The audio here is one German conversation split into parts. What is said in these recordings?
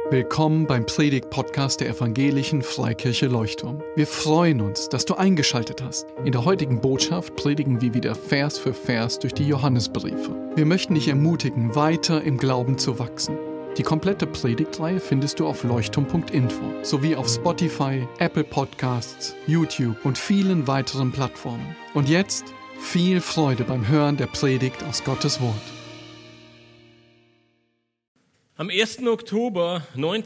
Willkommen beim Predigt-Podcast der Evangelischen Freikirche Leuchtturm. Wir freuen uns, dass du eingeschaltet hast. In der heutigen Botschaft predigen wir wieder Vers für Vers durch die Johannesbriefe. Wir möchten dich ermutigen, weiter im Glauben zu wachsen. Die komplette Predigtreihe findest du auf leuchtturm.info sowie auf Spotify, Apple Podcasts, YouTube und vielen weiteren Plattformen. Und jetzt viel Freude beim Hören der Predigt aus Gottes Wort. Am 1. Oktober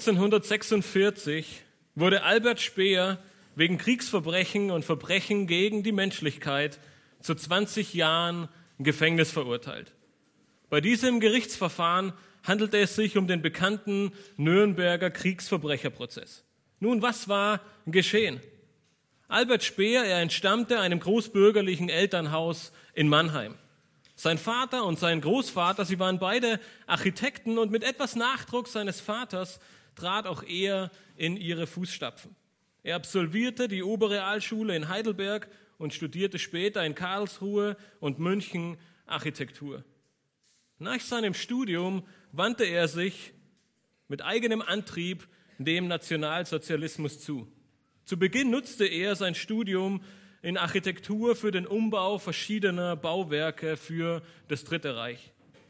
1946 wurde Albert Speer wegen Kriegsverbrechen und Verbrechen gegen die Menschlichkeit zu 20 Jahren Gefängnis verurteilt. Bei diesem Gerichtsverfahren handelte es sich um den bekannten Nürnberger Kriegsverbrecherprozess. Nun, was war geschehen? Albert Speer, er entstammte einem großbürgerlichen Elternhaus in Mannheim. Sein Vater und sein Großvater, sie waren beide Architekten und mit etwas Nachdruck seines Vaters trat auch er in ihre Fußstapfen. Er absolvierte die Oberrealschule in Heidelberg und studierte später in Karlsruhe und München Architektur. Nach seinem Studium wandte er sich mit eigenem Antrieb dem Nationalsozialismus zu. Zu Beginn nutzte er sein Studium in Architektur für den Umbau verschiedener Bauwerke für das Dritte Reich.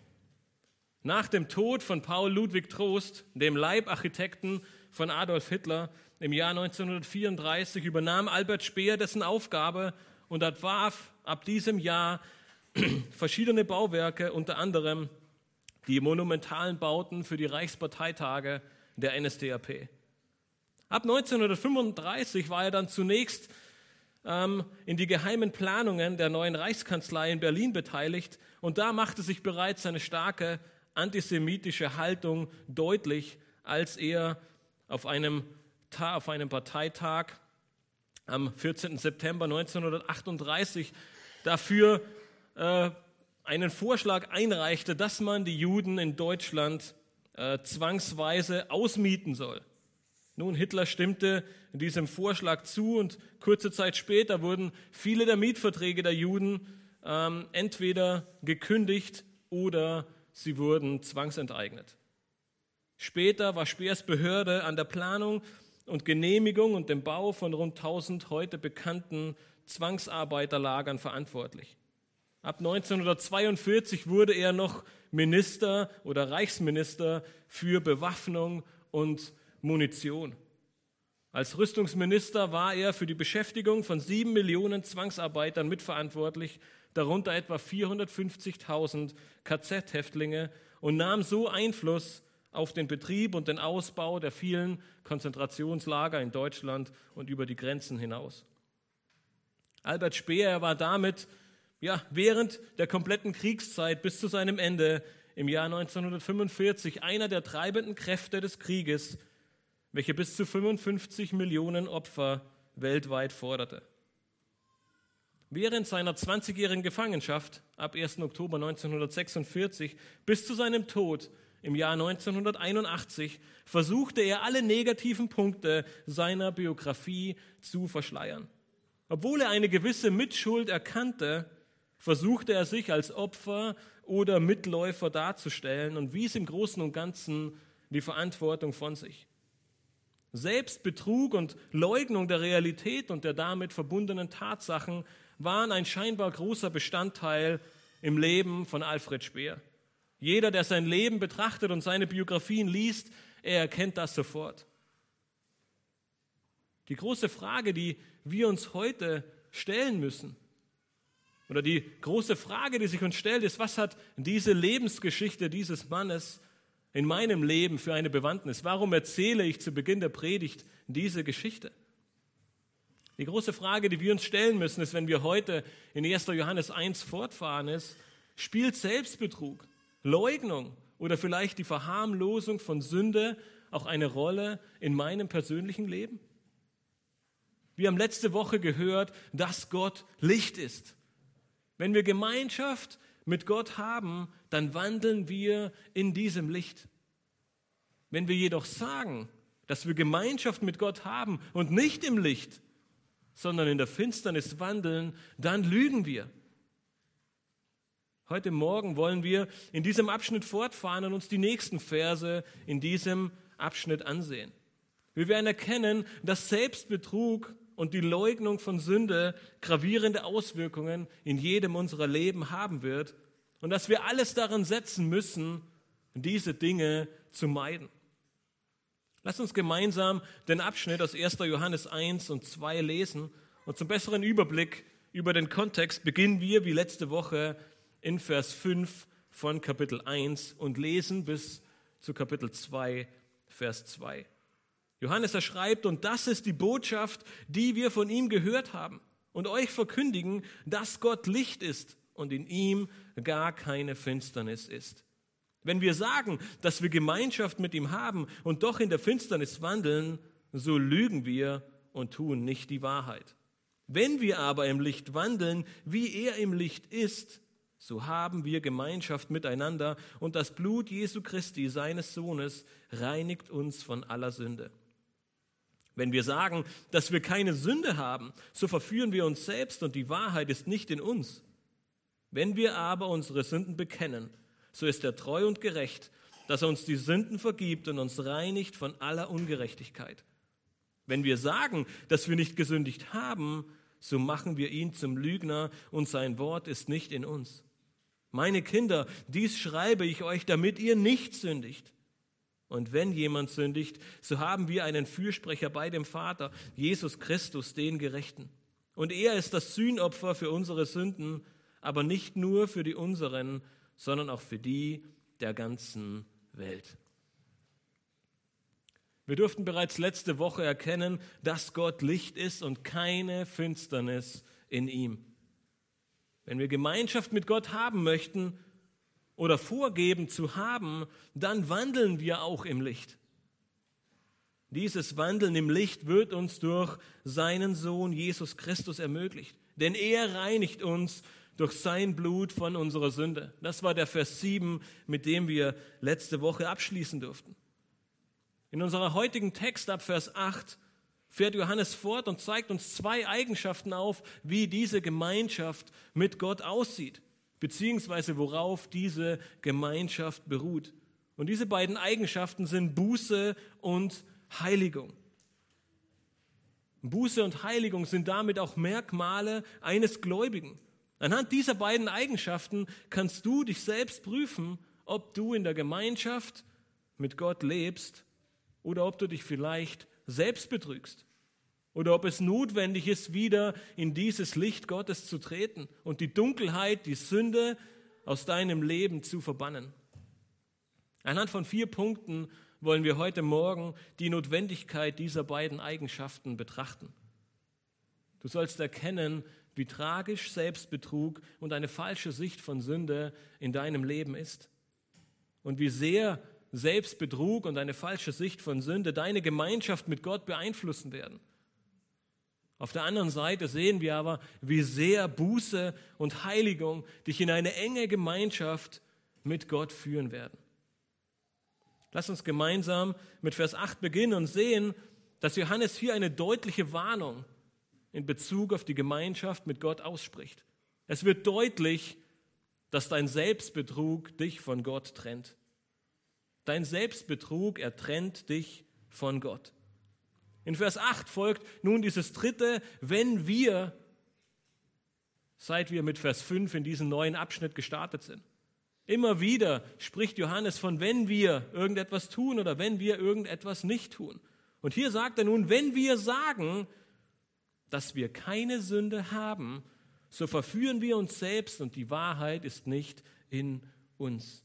Nach dem Tod von Paul Ludwig Troost, dem Leibarchitekten von Adolf Hitler, im Jahr 1934 übernahm Albert Speer dessen Aufgabe und entwarf ab diesem Jahr verschiedene Bauwerke, unter anderem die monumentalen Bauten für die Reichsparteitage der NSDAP. Ab 1935 war er dann zunächst in die geheimen Planungen der neuen Reichskanzlei in Berlin beteiligt und da machte sich bereits eine starke antisemitische Haltung deutlich, als er auf einem Parteitag am 14. September 1938 dafür einen Vorschlag einreichte, dass man die Juden in Deutschland zwangsweise ausmieten soll. Nun, Hitler stimmte diesem Vorschlag zu und kurze Zeit später wurden viele der Mietverträge der Juden entweder gekündigt oder sie wurden zwangsenteignet. Später war Speers Behörde an der Planung und Genehmigung und dem Bau von rund 1000 heute bekannten Zwangsarbeiterlagern verantwortlich. Ab 1942 wurde er noch Minister oder Reichsminister für Bewaffnung und Munition. Als Rüstungsminister war er für die Beschäftigung von 7 Millionen Zwangsarbeitern mitverantwortlich, darunter etwa 450.000 KZ-Häftlinge und nahm so Einfluss auf den Betrieb und den Ausbau der vielen Konzentrationslager in Deutschland und über die Grenzen hinaus. Albert Speer war damit während der kompletten Kriegszeit bis zu seinem Ende im Jahr 1945 einer der treibenden Kräfte des Krieges, welche bis zu 55 Millionen Opfer weltweit forderte. Während seiner 20-jährigen Gefangenschaft ab 1. Oktober 1946 bis zu seinem Tod im Jahr 1981 versuchte er alle negativen Punkte seiner Biografie zu verschleiern. Obwohl er eine gewisse Mitschuld erkannte, versuchte er sich als Opfer oder Mitläufer darzustellen und wies im Großen und Ganzen die Verantwortung von sich. Selbstbetrug und Leugnung der Realität und der damit verbundenen Tatsachen waren ein scheinbar großer Bestandteil im Leben von Alfred Speer. Jeder, der sein Leben betrachtet und seine Biografien liest, er erkennt das sofort. Die große Frage, die wir uns heute stellen müssen, oder die große Frage, die sich uns stellt, ist, was hat diese Lebensgeschichte dieses Mannes in meinem Leben für eine Bewandtnis? Warum erzähle ich zu Beginn der Predigt diese Geschichte? Die große Frage, die wir uns stellen müssen, ist, wenn wir heute in 1. Johannes 1 fortfahren, ist, spielt Selbstbetrug, Leugnung oder vielleicht die Verharmlosung von Sünde auch eine Rolle in meinem persönlichen Leben? Wir haben letzte Woche gehört, dass Gott Licht ist. Wenn wir Gemeinschaft mit Gott haben, dann wandeln wir in diesem Licht. Wenn wir jedoch sagen, dass wir Gemeinschaft mit Gott haben und nicht im Licht, sondern in der Finsternis wandeln, dann lügen wir. Heute Morgen wollen wir in diesem Abschnitt fortfahren und uns die nächsten Verse in diesem Abschnitt ansehen. Wir werden erkennen, dass Selbstbetrug und die Leugnung von Sünde gravierende Auswirkungen in jedem unserer Leben haben wird und dass wir alles daran setzen müssen, diese Dinge zu meiden. Lass uns gemeinsam den Abschnitt aus 1. Johannes 1 und 2 lesen und zum besseren Überblick über den Kontext beginnen wir wie letzte Woche in Vers 5 von Kapitel 1 und lesen bis zu Kapitel 2, Vers 2. Johannes schreibt, und das ist die Botschaft, die wir von ihm gehört haben und euch verkündigen, dass Gott Licht ist und in ihm gar keine Finsternis ist. Wenn wir sagen, dass wir Gemeinschaft mit ihm haben und doch in der Finsternis wandeln, so lügen wir und tun nicht die Wahrheit. Wenn wir aber im Licht wandeln, wie er im Licht ist, so haben wir Gemeinschaft miteinander und das Blut Jesu Christi, seines Sohnes, reinigt uns von aller Sünde. Wenn wir sagen, dass wir keine Sünde haben, so verführen wir uns selbst und die Wahrheit ist nicht in uns. Wenn wir aber unsere Sünden bekennen, so ist er treu und gerecht, dass er uns die Sünden vergibt und uns reinigt von aller Ungerechtigkeit. Wenn wir sagen, dass wir nicht gesündigt haben, so machen wir ihn zum Lügner und sein Wort ist nicht in uns. Meine Kinder, dies schreibe ich euch, damit ihr nicht sündigt. Und wenn jemand sündigt, so haben wir einen Fürsprecher bei dem Vater, Jesus Christus, den Gerechten. Und er ist das Sühnopfer für unsere Sünden, aber nicht nur für die unseren, sondern auch für die der ganzen Welt. Wir durften bereits letzte Woche erkennen, dass Gott Licht ist und keine Finsternis in ihm. Wenn wir Gemeinschaft mit Gott haben möchten oder vorgeben zu haben, dann wandeln wir auch im Licht. Dieses Wandeln im Licht wird uns durch seinen Sohn Jesus Christus ermöglicht, denn er reinigt uns durch sein Blut von unserer Sünde. Das war der Vers 7, mit dem wir letzte Woche abschließen durften. In unserer heutigen Text ab Vers 8 fährt Johannes fort und zeigt uns zwei Eigenschaften auf, wie diese Gemeinschaft mit Gott aussieht, beziehungsweise worauf diese Gemeinschaft beruht. Und diese beiden Eigenschaften sind Buße und Heiligung. Buße und Heiligung sind damit auch Merkmale eines Gläubigen. Anhand dieser beiden Eigenschaften kannst du dich selbst prüfen, ob du in der Gemeinschaft mit Gott lebst oder ob du dich vielleicht selbst betrügst oder ob es notwendig ist, wieder in dieses Licht Gottes zu treten und die Dunkelheit, die Sünde aus deinem Leben zu verbannen. Anhand von 4 Punkten wollen wir heute Morgen die Notwendigkeit dieser beiden Eigenschaften betrachten. Du sollst erkennen, wie tragisch Selbstbetrug und eine falsche Sicht von Sünde in deinem Leben ist und wie sehr Selbstbetrug und eine falsche Sicht von Sünde deine Gemeinschaft mit Gott beeinflussen werden. Auf der anderen Seite sehen wir aber, wie sehr Buße und Heiligung dich in eine enge Gemeinschaft mit Gott führen werden. Lass uns gemeinsam mit Vers 8 beginnen und sehen, dass Johannes hier eine deutliche Warnung in Bezug auf die Gemeinschaft mit Gott ausspricht. Es wird deutlich, dass dein Selbstbetrug dich von Gott trennt. Dein Selbstbetrug, er trennt dich von Gott. In Vers 8 folgt nun dieses dritte, wenn wir, seit wir mit Vers 5 in diesen neuen Abschnitt gestartet sind. Immer wieder spricht Johannes von, wenn wir irgendetwas tun oder wenn wir irgendetwas nicht tun. Und hier sagt er nun, wenn wir sagen, dass wir keine Sünde haben, so verführen wir uns selbst und die Wahrheit ist nicht in uns.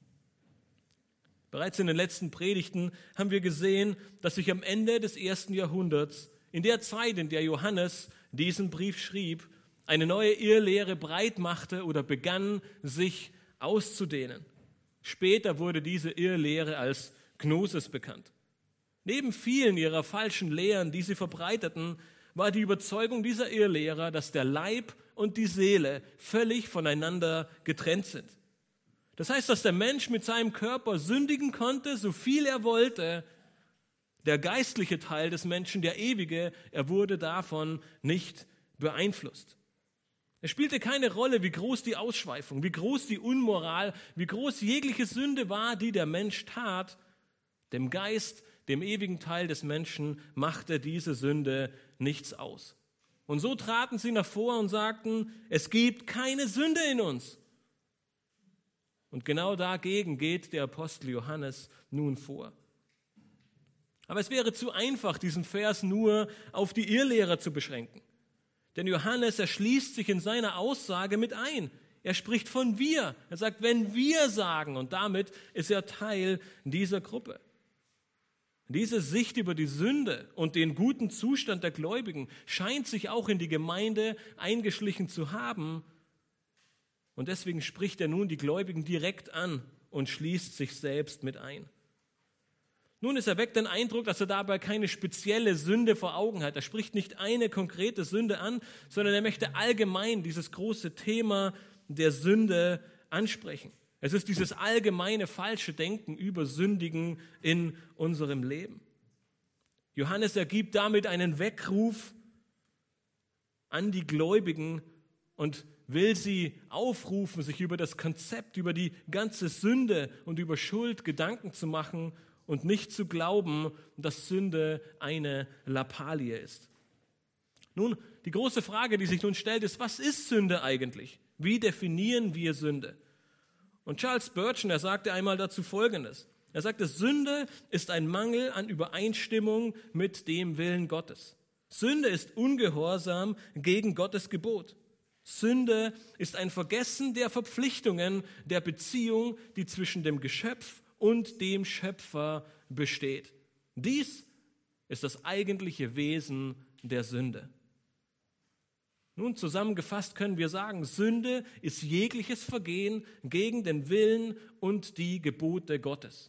Bereits in den letzten Predigten haben wir gesehen, dass sich am Ende des 1. Jahrhunderts, in der Zeit, in der Johannes diesen Brief schrieb, eine neue Irrlehre breit machte oder begann, sich auszudehnen. Später wurde diese Irrlehre als Gnosis bekannt. Neben vielen ihrer falschen Lehren, die sie verbreiteten, war die Überzeugung dieser Irrlehrer, dass der Leib und die Seele völlig voneinander getrennt sind. Das heißt, dass der Mensch mit seinem Körper sündigen konnte, so viel er wollte. Der geistliche Teil des Menschen, der ewige, er wurde davon nicht beeinflusst. Es spielte keine Rolle, wie groß die Ausschweifung, wie groß die Unmoral, wie groß jegliche Sünde war, die der Mensch tat. Dem Geist, dem ewigen Teil des Menschen, machte diese Sünde nichts aus. Und so traten sie nach vor und sagten, es gibt keine Sünde in uns. Und genau dagegen geht der Apostel Johannes nun vor. Aber es wäre zu einfach, diesen Vers nur auf die Irrlehrer zu beschränken. Denn Johannes, er schließt sich in seiner Aussage mit ein. Er spricht von wir. Er sagt, wenn wir sagen, und damit ist er Teil dieser Gruppe. Diese Sicht über die Sünde und den guten Zustand der Gläubigen scheint sich auch in die Gemeinde eingeschlichen zu haben. Und deswegen spricht er nun die Gläubigen direkt an und schließt sich selbst mit ein. Nun, es erweckt den Eindruck, dass er dabei keine spezielle Sünde vor Augen hat. Er spricht nicht eine konkrete Sünde an, sondern er möchte allgemein dieses große Thema der Sünde ansprechen. Es ist dieses allgemeine falsche Denken über Sündigen in unserem Leben. Johannes ergibt damit einen Weckruf an die Gläubigen und will sie aufrufen, sich über das Konzept, über die ganze Sünde und über Schuld Gedanken zu machen und nicht zu glauben, dass Sünde eine Lappalie ist. Nun, die große Frage, die sich nun stellt, ist, was ist Sünde eigentlich? Wie definieren wir Sünde? Und Charles Spurgeon, er sagte einmal dazu Folgendes. Er sagte, Sünde ist ein Mangel an Übereinstimmung mit dem Willen Gottes. Sünde ist Ungehorsam gegen Gottes Gebot. Sünde ist ein Vergessen der Verpflichtungen der Beziehung, die zwischen dem Geschöpf und dem Schöpfer besteht. Dies ist das eigentliche Wesen der Sünde. Nun, zusammengefasst können wir sagen, Sünde ist jegliches Vergehen gegen den Willen und die Gebote Gottes.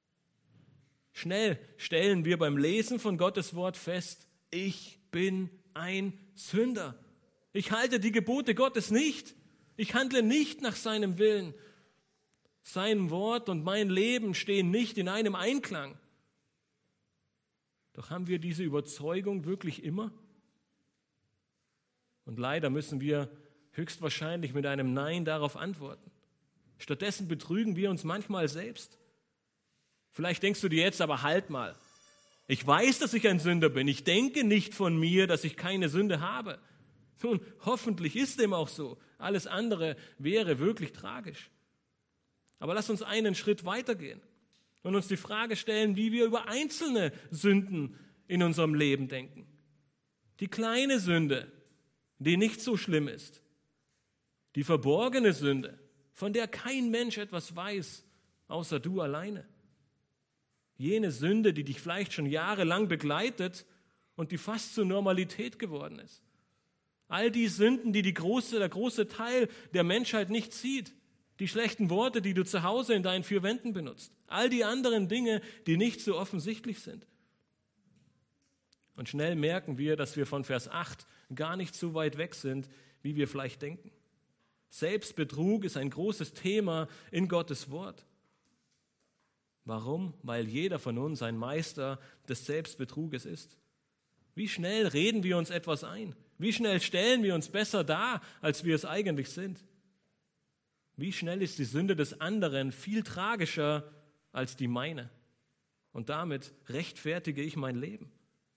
Schnell stellen wir beim Lesen von Gottes Wort fest, ich bin ein Sünder. Ich halte die Gebote Gottes nicht. Ich handle nicht nach seinem Willen. Sein Wort und mein Leben stehen nicht in einem Einklang. Doch haben wir diese Überzeugung wirklich immer? Und leider müssen wir höchstwahrscheinlich mit einem Nein darauf antworten. Stattdessen betrügen wir uns manchmal selbst. Vielleicht denkst du dir jetzt, aber halt mal. Ich weiß, dass ich ein Sünder bin. Ich denke nicht von mir, dass ich keine Sünde habe. Nun, hoffentlich ist dem auch so. Alles andere wäre wirklich tragisch. Aber lass uns einen Schritt weitergehen und uns die Frage stellen, wie wir über einzelne Sünden in unserem Leben denken. Die kleine Sünde, die nicht so schlimm ist. Die verborgene Sünde, von der kein Mensch etwas weiß, außer du alleine. Jene Sünde, die dich vielleicht schon jahrelang begleitet und die fast zur Normalität geworden ist. All die Sünden, die der große Teil der Menschheit nicht sieht. Die schlechten Worte, die du zu Hause in deinen vier Wänden benutzt. All die anderen Dinge, die nicht so offensichtlich sind. Und schnell merken wir, dass wir von Vers 8 gar nicht so weit weg sind, wie wir vielleicht denken. Selbstbetrug ist ein großes Thema in Gottes Wort. Warum? Weil jeder von uns ein Meister des Selbstbetruges ist. Wie schnell reden wir uns etwas ein? Wie schnell stellen wir uns besser dar, als wir es eigentlich sind? Wie schnell ist die Sünde des anderen viel tragischer als die meine? Und damit rechtfertige ich mein Leben.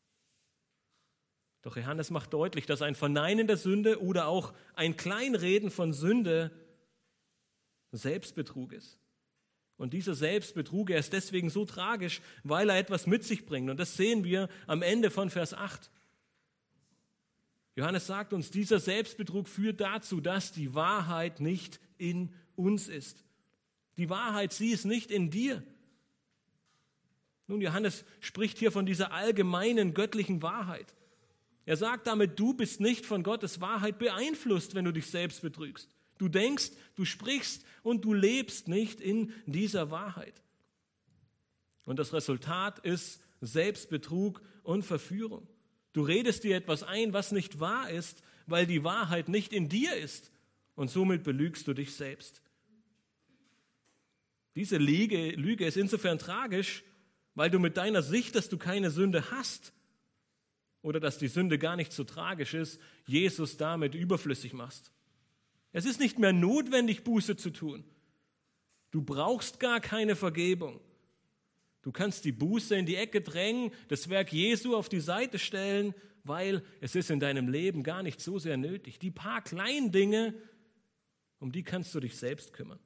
Doch Johannes macht deutlich, dass ein Verneinen der Sünde oder auch ein Kleinreden von Sünde Selbstbetrug ist. Und dieser Selbstbetrug, er ist deswegen so tragisch, weil er etwas mit sich bringt. Und das sehen wir am Ende von Vers 8. Johannes sagt uns, dieser Selbstbetrug führt dazu, dass die Wahrheit nicht in uns ist. Die Wahrheit, sie ist nicht in dir. Nun, Johannes spricht hier von dieser allgemeinen göttlichen Wahrheit. Er sagt damit, du bist nicht von Gottes Wahrheit beeinflusst, wenn du dich selbst betrügst. Du denkst, du sprichst und du lebst nicht in dieser Wahrheit. Und das Resultat ist Selbstbetrug und Verführung. Du redest dir etwas ein, was nicht wahr ist, weil die Wahrheit nicht in dir ist. Und somit belügst du dich selbst. Diese Lüge ist insofern tragisch, weil du mit deiner Sicht, dass du keine Sünde hast, oder dass die Sünde gar nicht so tragisch ist, Jesus damit überflüssig machst. Es ist nicht mehr notwendig, Buße zu tun. Du brauchst gar keine Vergebung. Du kannst die Buße in die Ecke drängen, das Werk Jesu auf die Seite stellen, weil es ist in deinem Leben gar nicht so sehr nötig. Die paar kleinen Dinge, um die kannst du dich selbst kümmern.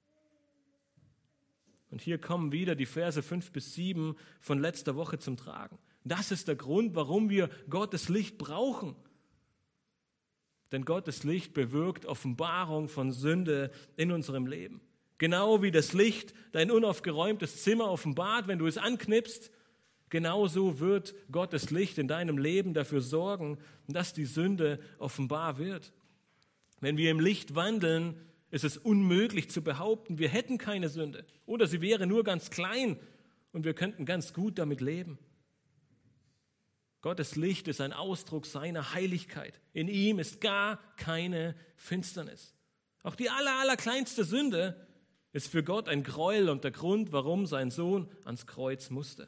Und hier kommen wieder die Verse 5-7 von letzter Woche zum Tragen. Das ist der Grund, warum wir Gottes Licht brauchen. Denn Gottes Licht bewirkt Offenbarung von Sünde in unserem Leben. Genau wie das Licht dein unaufgeräumtes Zimmer offenbart, wenn du es anknipst, genauso wird Gottes Licht in deinem Leben dafür sorgen, dass die Sünde offenbar wird. Wenn wir im Licht wandeln, ist es unmöglich zu behaupten, wir hätten keine Sünde oder sie wäre nur ganz klein und wir könnten ganz gut damit leben. Gottes Licht ist ein Ausdruck seiner Heiligkeit. In ihm ist gar keine Finsternis. Auch die allerkleinste Sünde ist für Gott ein Gräuel und der Grund, warum sein Sohn ans Kreuz musste.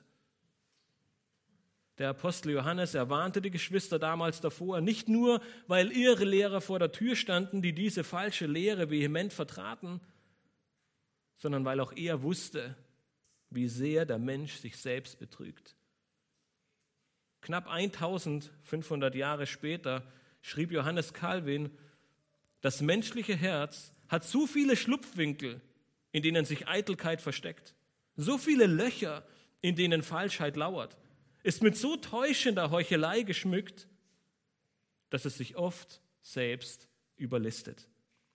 Der Apostel Johannes erwarnte die Geschwister damals davor, nicht nur, weil ihre Lehrer vor der Tür standen, die diese falsche Lehre vehement vertraten, sondern weil auch er wusste, wie sehr der Mensch sich selbst betrügt. Knapp 1500 Jahre später schrieb Johannes Calvin, das menschliche Herz hat so viele Schlupfwinkel, in denen sich Eitelkeit versteckt, so viele Löcher, in denen Falschheit lauert, ist mit so täuschender Heuchelei geschmückt, dass es sich oft selbst überlistet.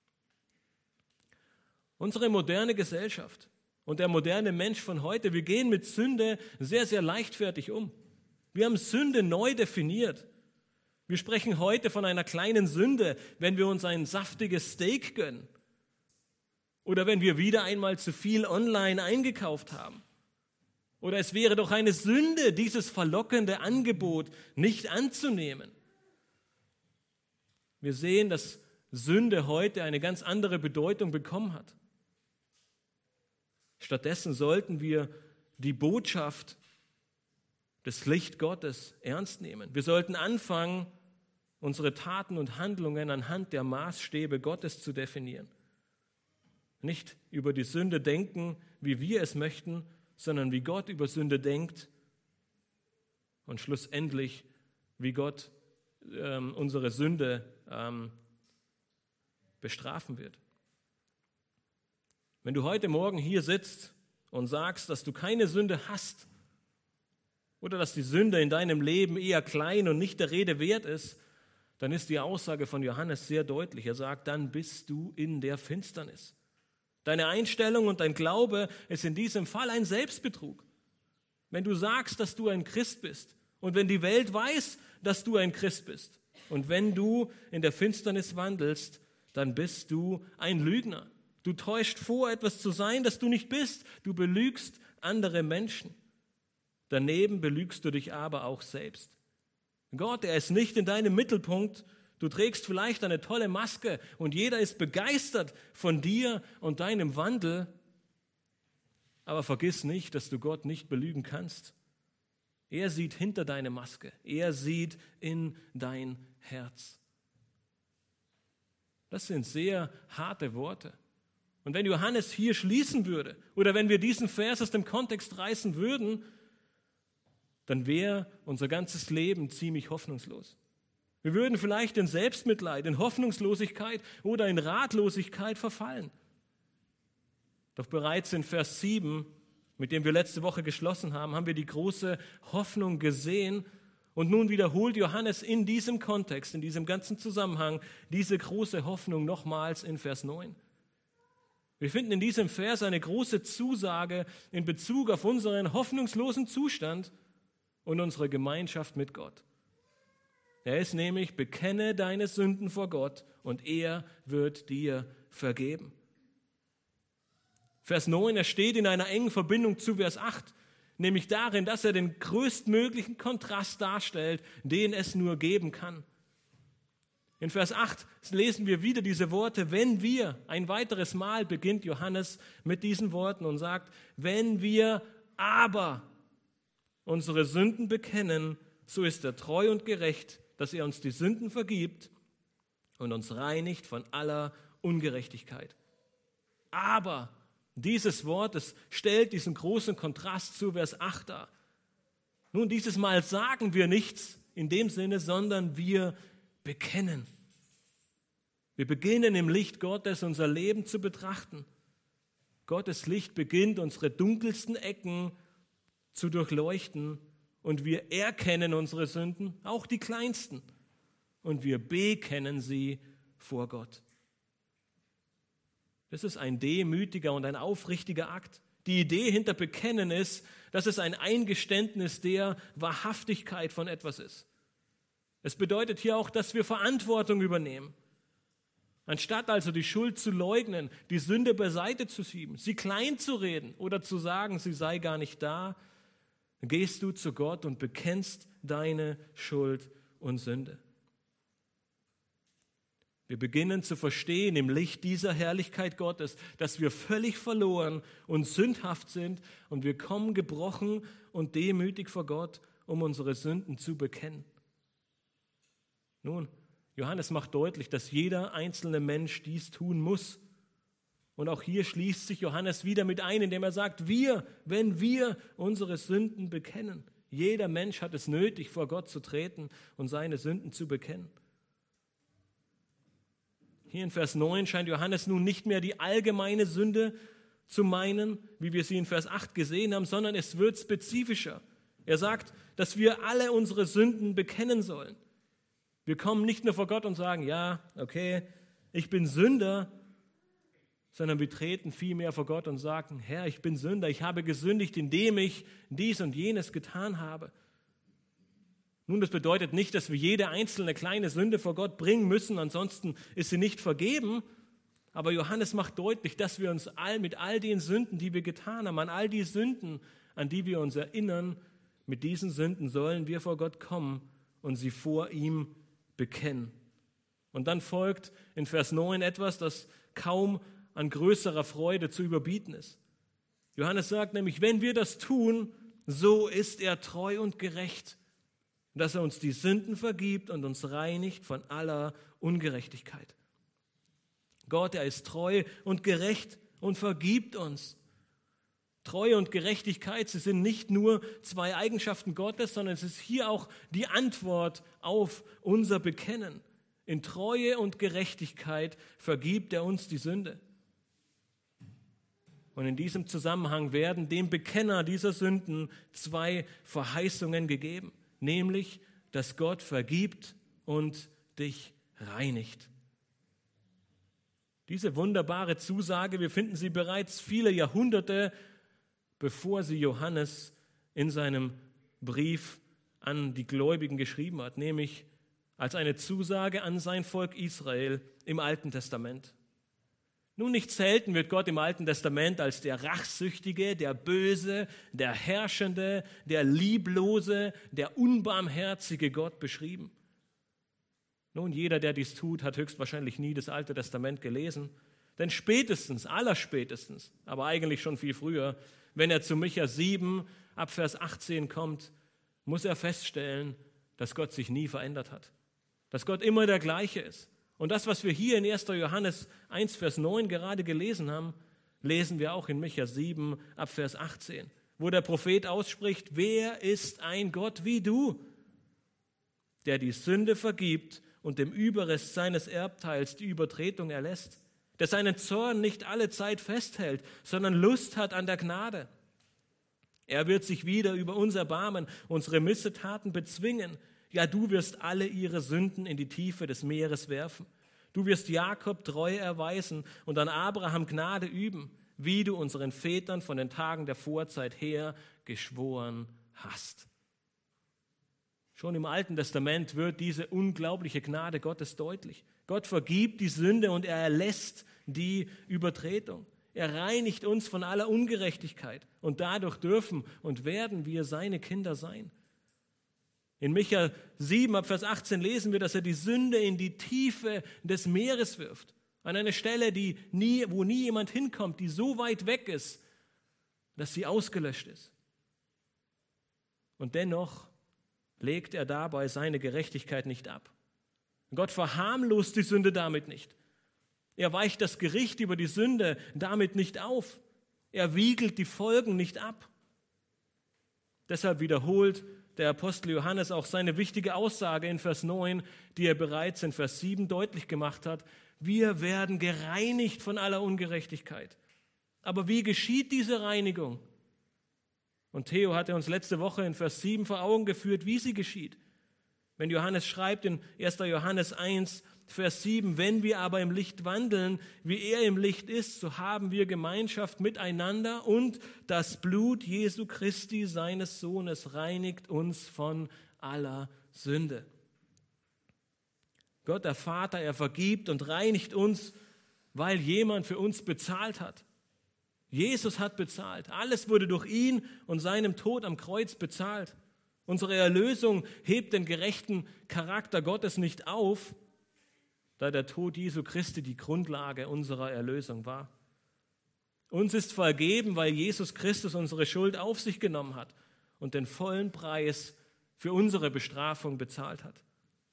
Unsere moderne Gesellschaft und der moderne Mensch von heute, wir gehen mit Sünde sehr, sehr leichtfertig um. Wir haben Sünde neu definiert. Wir sprechen heute von einer kleinen Sünde, wenn wir uns ein saftiges Steak gönnen oder wenn wir wieder einmal zu viel online eingekauft haben. Oder es wäre doch eine Sünde, dieses verlockende Angebot nicht anzunehmen. Wir sehen, dass Sünde heute eine ganz andere Bedeutung bekommen hat. Stattdessen sollten wir die Botschaft des Licht Gottes ernst nehmen. Wir sollten anfangen, unsere Taten und Handlungen anhand der Maßstäbe Gottes zu definieren. Nicht über die Sünde denken, wie wir es möchten, sondern wie Gott über Sünde denkt und schlussendlich, wie Gott unsere Sünde bestrafen wird. Wenn du heute Morgen hier sitzt und sagst, dass du keine Sünde hast oder dass die Sünde in deinem Leben eher klein und nicht der Rede wert ist, dann ist die Aussage von Johannes sehr deutlich. Er sagt, dann bist du in der Finsternis. Deine Einstellung und dein Glaube ist in diesem Fall ein Selbstbetrug. Wenn du sagst, dass du ein Christ bist und wenn die Welt weiß, dass du ein Christ bist und wenn du in der Finsternis wandelst, dann bist du ein Lügner. Du täuscht vor, etwas zu sein, das du nicht bist. Du belügst andere Menschen. Daneben belügst du dich aber auch selbst. Gott, er ist nicht in deinem Mittelpunkt. Du trägst vielleicht eine tolle Maske und jeder ist begeistert von dir und deinem Wandel. Aber vergiss nicht, dass du Gott nicht belügen kannst. Er sieht hinter deine Maske. Er sieht in dein Herz. Das sind sehr harte Worte. Und wenn Johannes hier schließen würde oder wenn wir diesen Vers aus dem Kontext reißen würden, dann wäre unser ganzes Leben ziemlich hoffnungslos. Wir würden vielleicht in Selbstmitleid, in Hoffnungslosigkeit oder in Ratlosigkeit verfallen. Doch bereits in Vers 7, mit dem wir letzte Woche geschlossen haben, haben wir die große Hoffnung gesehen. Und nun wiederholt Johannes in diesem Kontext, in diesem ganzen Zusammenhang, diese große Hoffnung nochmals in Vers 9. Wir finden in diesem Vers eine große Zusage in Bezug auf unseren hoffnungslosen Zustand und unsere Gemeinschaft mit Gott. Er ist nämlich, bekenne deine Sünden vor Gott und er wird dir vergeben. Vers 9, er steht in einer engen Verbindung zu Vers 8, nämlich darin, dass er den größtmöglichen Kontrast darstellt, den es nur geben kann. In Vers 8 lesen wir wieder diese Worte, wenn wir, ein weiteres Mal beginnt Johannes mit diesen Worten und sagt, wenn wir aber unsere Sünden bekennen, so ist er treu und gerecht, dass er uns die Sünden vergibt und uns reinigt von aller Ungerechtigkeit. Aber Dieses Wort, das stellt diesen großen Kontrast zu Vers 8 dar. Nun, dieses Mal sagen wir nichts in dem Sinne, sondern wir bekennen. Wir beginnen im Licht Gottes unser Leben zu betrachten. Gottes Licht beginnt, unsere dunkelsten Ecken zu durchleuchten und wir erkennen unsere Sünden, auch die kleinsten, und wir bekennen sie vor Gott. Das ist ein demütiger und ein aufrichtiger Akt. Die Idee hinter Bekennen ist, dass es ein Eingeständnis der Wahrhaftigkeit von etwas ist. Es bedeutet hier auch, dass wir Verantwortung übernehmen. Anstatt also die Schuld zu leugnen, die Sünde beiseite zu schieben, sie klein zu reden oder zu sagen, sie sei gar nicht da, gehst du zu Gott und bekennst deine Schuld und Sünde. Wir beginnen zu verstehen im Licht dieser Herrlichkeit Gottes, dass wir völlig verloren und sündhaft sind und wir kommen gebrochen und demütig vor Gott, um unsere Sünden zu bekennen. Nun, Johannes macht deutlich, dass jeder einzelne Mensch dies tun muss. Und auch hier schließt sich Johannes wieder mit ein, indem er sagt, wenn wir unsere Sünden bekennen. Jeder Mensch hat es nötig, vor Gott zu treten und seine Sünden zu bekennen. Hier in Vers 9 scheint Johannes nun nicht mehr die allgemeine Sünde zu meinen, wie wir sie in Vers 8 gesehen haben, sondern es wird spezifischer. Er sagt, dass wir alle unsere Sünden bekennen sollen. Wir kommen nicht nur vor Gott und sagen, ja, okay, ich bin Sünder, sondern wir treten vielmehr vor Gott und sagen, Herr, ich bin Sünder, ich habe gesündigt, indem ich dies und jenes getan habe. Nun, das bedeutet nicht, dass wir jede einzelne kleine Sünde vor Gott bringen müssen, ansonsten ist sie nicht vergeben. Aber Johannes macht deutlich, dass wir uns mit all den Sünden, die wir getan haben, an all die Sünden, an die wir uns erinnern, mit diesen Sünden sollen wir vor Gott kommen und sie vor ihm bekennen. Und dann folgt in Vers 9 etwas, das kaum an größerer Freude zu überbieten ist. Johannes sagt nämlich, wenn wir das tun, so ist er treu und gerecht, dass er uns die Sünden vergibt und uns reinigt von aller Ungerechtigkeit. Gott, er ist treu und gerecht und vergibt uns. Treue und Gerechtigkeit, sie sind nicht nur zwei Eigenschaften Gottes, sondern es ist hier auch die Antwort auf unser Bekennen. In Treue und Gerechtigkeit vergibt er uns die Sünde. Und in diesem Zusammenhang werden dem Bekenner dieser Sünden zwei Verheißungen gegeben. Nämlich, dass Gott vergibt und dich reinigt. Diese wunderbare Zusage, wir finden sie bereits viele Jahrhunderte, bevor sie Johannes in seinem Brief an die Gläubigen geschrieben hat, nämlich als eine Zusage an sein Volk Israel im Alten Testament. Nun, nicht selten wird Gott im Alten Testament als der Rachsüchtige, der Böse, der Herrschende, der Lieblose, der Unbarmherzige Gott beschrieben. Nun, jeder, der dies tut, hat höchstwahrscheinlich nie das Alte Testament gelesen. Denn spätestens, allerspätestens, aber eigentlich schon viel früher, wenn er zu Micha 7 ab Vers 18 kommt, muss er feststellen, dass Gott sich nie verändert hat. Dass Gott immer der gleiche ist. Und das, was wir hier in 1. Johannes 1, Vers 9 gerade gelesen haben, lesen wir auch in Micha 7 ab Vers 18, wo der Prophet ausspricht, wer ist ein Gott wie du, der die Sünde vergibt und dem Überrest seines Erbteils die Übertretung erlässt, der seinen Zorn nicht alle Zeit festhält, sondern Lust hat an der Gnade. Er wird sich wieder über uns erbarmen, unsere Missetaten bezwingen. Ja, du wirst alle ihre Sünden in die Tiefe des Meeres werfen. Du wirst Jakob Treue erweisen und an Abraham Gnade üben, wie du unseren Vätern von den Tagen der Vorzeit her geschworen hast. Schon im Alten Testament wird diese unglaubliche Gnade Gottes deutlich. Gott vergibt die Sünde und er erlässt die Übertretung. Er reinigt uns von aller Ungerechtigkeit und dadurch dürfen und werden wir seine Kinder sein. In Micha 7, ab Vers 18 lesen wir, dass er die Sünde in die Tiefe des Meeres wirft. An eine Stelle, wo nie jemand hinkommt, die so weit weg ist, dass sie ausgelöscht ist. Und dennoch legt er dabei seine Gerechtigkeit nicht ab. Gott verharmlost die Sünde damit nicht. Er weicht das Gericht über die Sünde damit nicht auf. Er wiegelt die Folgen nicht ab. Deshalb wiederholt der Apostel Johannes auch seine wichtige Aussage in Vers 9, die er bereits in Vers 7 deutlich gemacht hat. Wir werden gereinigt von aller Ungerechtigkeit. Aber wie geschieht diese Reinigung? Und Theo hatte uns letzte Woche in Vers 7 vor Augen geführt, wie sie geschieht. Wenn Johannes schreibt in 1. Johannes 1, Vers 7, wenn wir aber im Licht wandeln, wie er im Licht ist, so haben wir Gemeinschaft miteinander und das Blut Jesu Christi, seines Sohnes, reinigt uns von aller Sünde. Gott, der Vater, er vergibt und reinigt uns, weil jemand für uns bezahlt hat. Jesus hat bezahlt. Alles wurde durch ihn und seinem Tod am Kreuz bezahlt. Unsere Erlösung hebt den gerechten Charakter Gottes nicht auf, da der Tod Jesu Christi die Grundlage unserer Erlösung war. Uns ist vergeben, weil Jesus Christus unsere Schuld auf sich genommen hat und den vollen Preis für unsere Bestrafung bezahlt hat.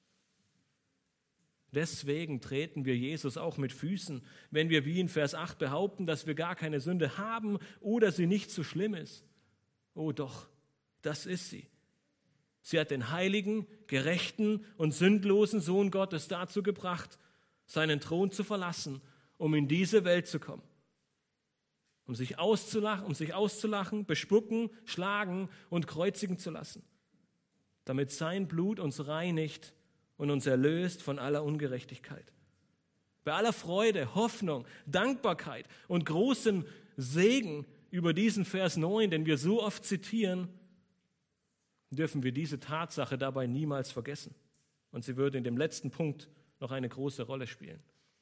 Deswegen treten wir Jesus auch mit Füßen, wenn wir wie in Vers 8 behaupten, dass wir gar keine Sünde haben oder sie nicht so schlimm ist. Oh doch, das ist sie. Sie hat den heiligen, gerechten und sündlosen Sohn Gottes dazu gebracht, seinen Thron zu verlassen, um in diese Welt zu kommen. Um sich auszulachen, bespucken, schlagen und kreuzigen zu lassen, damit sein Blut uns reinigt und uns erlöst von aller Ungerechtigkeit. Bei aller Freude, Hoffnung, Dankbarkeit und großem Segen über diesen Vers 9, den wir so oft zitieren, dürfen wir diese Tatsache dabei niemals vergessen. Und sie würde in dem letzten Punkt noch eine große Rolle spielen.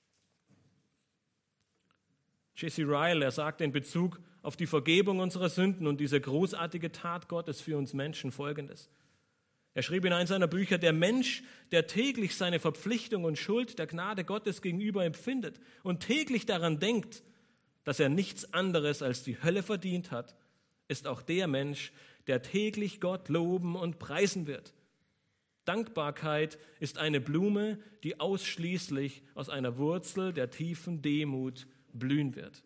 J.C. Ryle, er sagte in Bezug auf die Vergebung unserer Sünden und diese großartige Tat Gottes für uns Menschen Folgendes. Er schrieb in einem seiner Bücher, der Mensch, der täglich seine Verpflichtung und Schuld der Gnade Gottes gegenüber empfindet und täglich daran denkt, dass er nichts anderes als die Hölle verdient hat, ist auch der Mensch, der täglich Gott loben und preisen wird. Dankbarkeit ist eine Blume, die ausschließlich aus einer Wurzel der tiefen Demut blühen wird.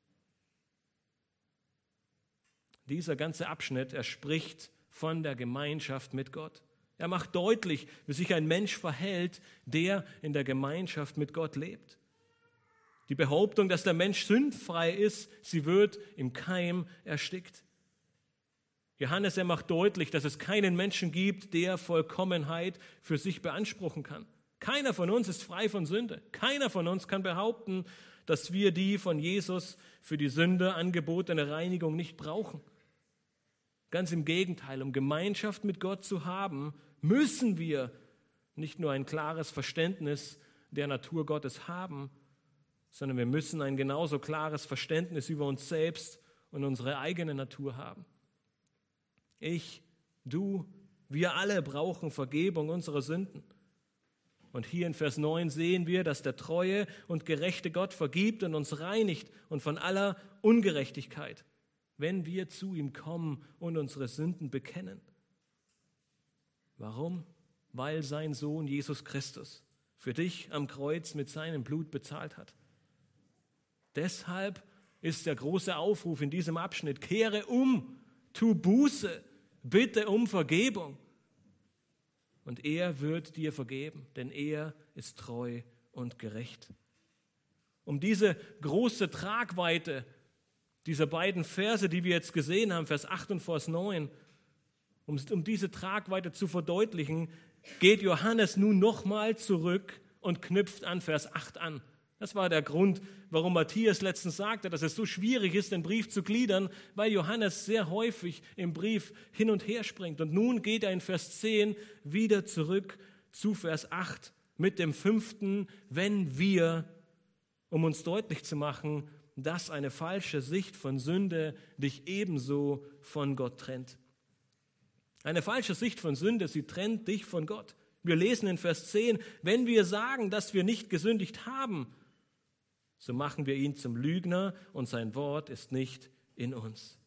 Dieser ganze Abschnitt, er spricht von der Gemeinschaft mit Gott. Er macht deutlich, wie sich ein Mensch verhält, der in der Gemeinschaft mit Gott lebt. Die Behauptung, dass der Mensch sündfrei ist, sie wird im Keim erstickt. Johannes, er macht deutlich, dass es keinen Menschen gibt, der Vollkommenheit für sich beanspruchen kann. Keiner von uns ist frei von Sünde. Keiner von uns kann behaupten, dass wir die von Jesus für die Sünde angebotene Reinigung nicht brauchen. Ganz im Gegenteil, um Gemeinschaft mit Gott zu haben, müssen wir nicht nur ein klares Verständnis der Natur Gottes haben, sondern wir müssen ein genauso klares Verständnis über uns selbst und unsere eigene Natur haben. Ich, du, wir alle brauchen Vergebung unserer Sünden. Und hier in Vers 9 sehen wir, dass der treue und gerechte Gott vergibt und uns reinigt und von aller Ungerechtigkeit, wenn wir zu ihm kommen und unsere Sünden bekennen. Warum? Weil sein Sohn Jesus Christus für dich am Kreuz mit seinem Blut bezahlt hat. Deshalb ist der große Aufruf in diesem Abschnitt: Kehre um, tu Buße, bitte um Vergebung. Und er wird dir vergeben, denn er ist treu und gerecht. Um diese große Tragweite dieser beiden Verse, die wir jetzt gesehen haben, Vers 8 und Vers 9, um diese Tragweite zu verdeutlichen, geht Johannes nun nochmal zurück und knüpft an Vers 8 an. Das war der Grund, warum Matthias letztens sagte, dass es so schwierig ist, den Brief zu gliedern, weil Johannes sehr häufig im Brief hin und her springt. Und nun geht er in Vers 10 wieder zurück zu Vers 8 mit dem 5. wenn wir, um uns deutlich zu machen, dass eine falsche Sicht von Sünde dich ebenso von Gott trennt. Eine falsche Sicht von Sünde, sie trennt dich von Gott. Wir lesen in Vers 10, wenn wir sagen, dass wir nicht gesündigt haben, so machen wir ihn zum Lügner und sein Wort ist nicht in uns.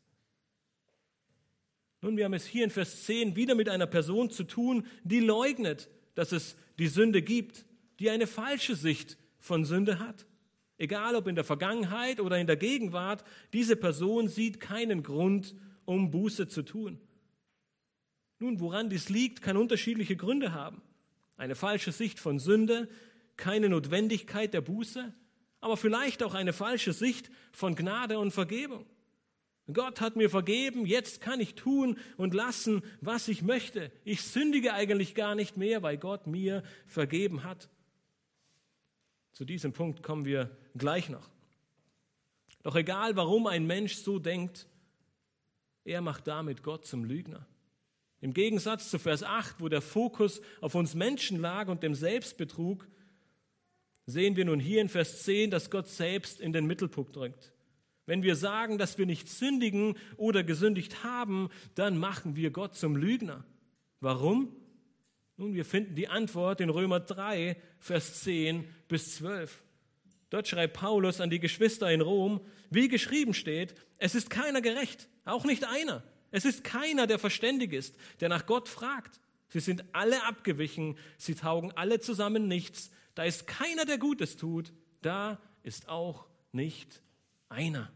Nun, wir haben es hier in Vers 10 wieder mit einer Person zu tun, die leugnet, dass es die Sünde gibt, die eine falsche Sicht von Sünde hat. Egal ob in der Vergangenheit oder in der Gegenwart, diese Person sieht keinen Grund, um Buße zu tun. Nun, woran dies liegt, kann unterschiedliche Gründe haben. Eine falsche Sicht von Sünde, keine Notwendigkeit der Buße, aber vielleicht auch eine falsche Sicht von Gnade und Vergebung. Gott hat mir vergeben, jetzt kann ich tun und lassen, was ich möchte. Ich sündige eigentlich gar nicht mehr, weil Gott mir vergeben hat. Zu diesem Punkt kommen wir gleich noch. Doch egal, warum ein Mensch so denkt, er macht damit Gott zum Lügner. Im Gegensatz zu Vers 8, wo der Fokus auf uns Menschen lag und dem Selbstbetrug, sehen wir nun hier in Vers 10, dass Gott selbst in den Mittelpunkt rückt. Wenn wir sagen, dass wir nicht sündigen oder gesündigt haben, dann machen wir Gott zum Lügner. Warum? Nun, wir finden die Antwort in Römer 3, Vers 10 bis 12. Dort schreibt Paulus an die Geschwister in Rom, wie geschrieben steht, es ist keiner gerecht, auch nicht einer. Es ist keiner, der verständig ist, der nach Gott fragt. Sie sind alle abgewichen, sie taugen alle zusammen nichts. Da ist keiner, der Gutes tut, da ist auch nicht einer.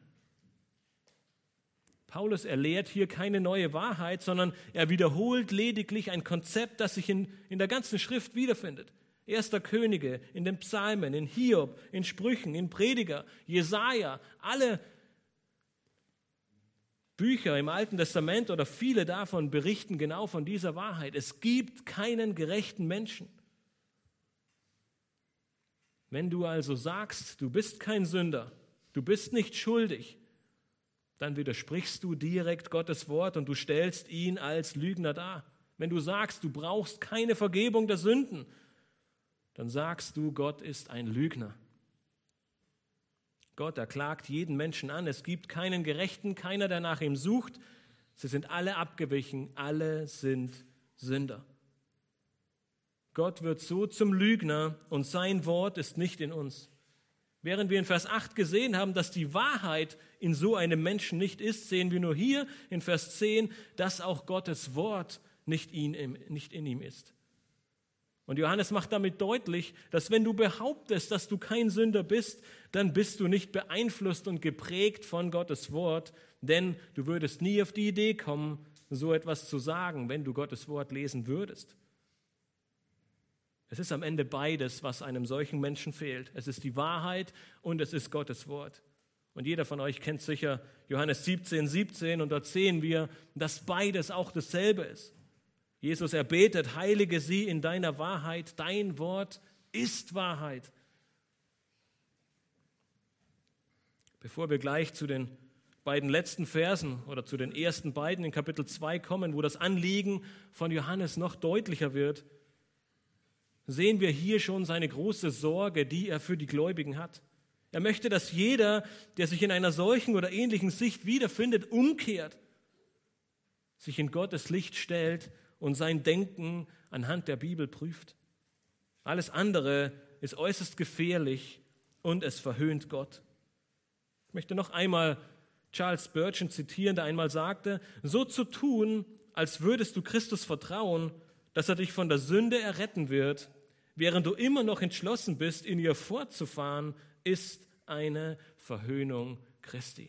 Paulus erlehrt hier keine neue Wahrheit, sondern er wiederholt lediglich ein Konzept, das sich in der ganzen Schrift wiederfindet. 1. Könige, in den Psalmen, in Hiob, in Sprüchen, in Prediger, Jesaja, alle Bücher im Alten Testament oder viele davon berichten genau von dieser Wahrheit. Es gibt keinen gerechten Menschen. Wenn du also sagst, du bist kein Sünder, du bist nicht schuldig, dann widersprichst du direkt Gottes Wort und du stellst ihn als Lügner dar. Wenn du sagst, du brauchst keine Vergebung der Sünden, dann sagst du, Gott ist ein Lügner. Gott erklagt jeden Menschen an. Es gibt keinen Gerechten, keiner, der nach ihm sucht. Sie sind alle abgewichen, alle sind Sünder. Gott wird so zum Lügner und sein Wort ist nicht in uns. Während wir in Vers 8 gesehen haben, dass die Wahrheit in so einem Menschen nicht ist, sehen wir nur hier in Vers 10, dass auch Gottes Wort nicht in ihm ist. Und Johannes macht damit deutlich, dass wenn du behauptest, dass du kein Sünder bist, dann bist du nicht beeinflusst und geprägt von Gottes Wort, denn du würdest nie auf die Idee kommen, so etwas zu sagen, wenn du Gottes Wort lesen würdest. Es ist am Ende beides, was einem solchen Menschen fehlt. Es ist die Wahrheit und es ist Gottes Wort. Und jeder von euch kennt sicher Johannes 17 und dort sehen wir, dass beides auch dasselbe ist. Jesus erbetet, heilige sie in deiner Wahrheit, dein Wort ist Wahrheit. Bevor wir gleich zu den beiden letzten Versen oder zu den ersten beiden in Kapitel 2 kommen, wo das Anliegen von Johannes noch deutlicher wird, sehen wir hier schon seine große Sorge, die er für die Gläubigen hat. Er möchte, dass jeder, der sich in einer solchen oder ähnlichen Sicht wiederfindet, umkehrt, sich in Gottes Licht stellt und sein Denken anhand der Bibel prüft. Alles andere ist äußerst gefährlich und es verhöhnt Gott. Ich möchte noch einmal Charles Spurgeon zitieren, der einmal sagte, so zu tun, als würdest du Christus vertrauen, dass er dich von der Sünde erretten wird, während du immer noch entschlossen bist, in ihr fortzufahren, ist eine Verhöhnung Christi.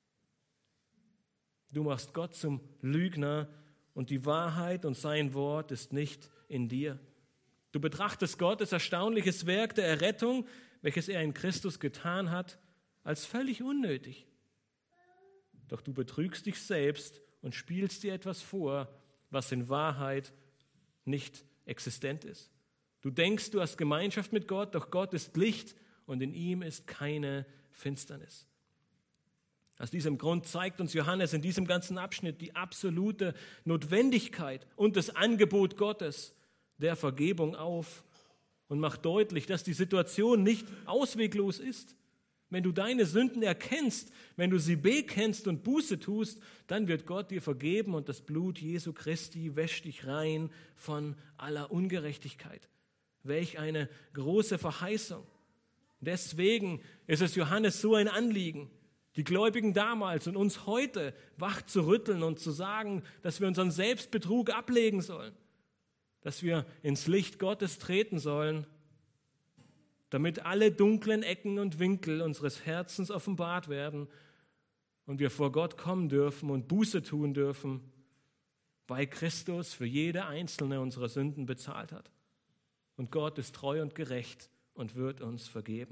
Du machst Gott zum Lügner und die Wahrheit und sein Wort ist nicht in dir. Du betrachtest Gottes erstaunliches Werk der Errettung, welches er in Christus getan hat, als völlig unnötig. Doch du betrügst dich selbst und spielst dir etwas vor, was in Wahrheit nicht existent ist. Du denkst, du hast Gemeinschaft mit Gott, doch Gott ist Licht und in ihm ist keine Finsternis. Aus diesem Grund zeigt uns Johannes in diesem ganzen Abschnitt die absolute Notwendigkeit und das Angebot Gottes der Vergebung auf und macht deutlich, dass die Situation nicht ausweglos ist. Wenn du deine Sünden erkennst, wenn du sie bekennst und Buße tust, dann wird Gott dir vergeben und das Blut Jesu Christi wäscht dich rein von aller Ungerechtigkeit. Welch eine große Verheißung. Deswegen ist es Johannes so ein Anliegen, die Gläubigen damals und uns heute wach zu rütteln und zu sagen, dass wir unseren Selbstbetrug ablegen sollen, dass wir ins Licht Gottes treten sollen damit alle dunklen Ecken und Winkel unseres Herzens offenbart werden und wir vor Gott kommen dürfen und Buße tun dürfen, weil Christus für jede einzelne unserer Sünden bezahlt hat. Und Gott ist treu und gerecht und wird uns vergeben.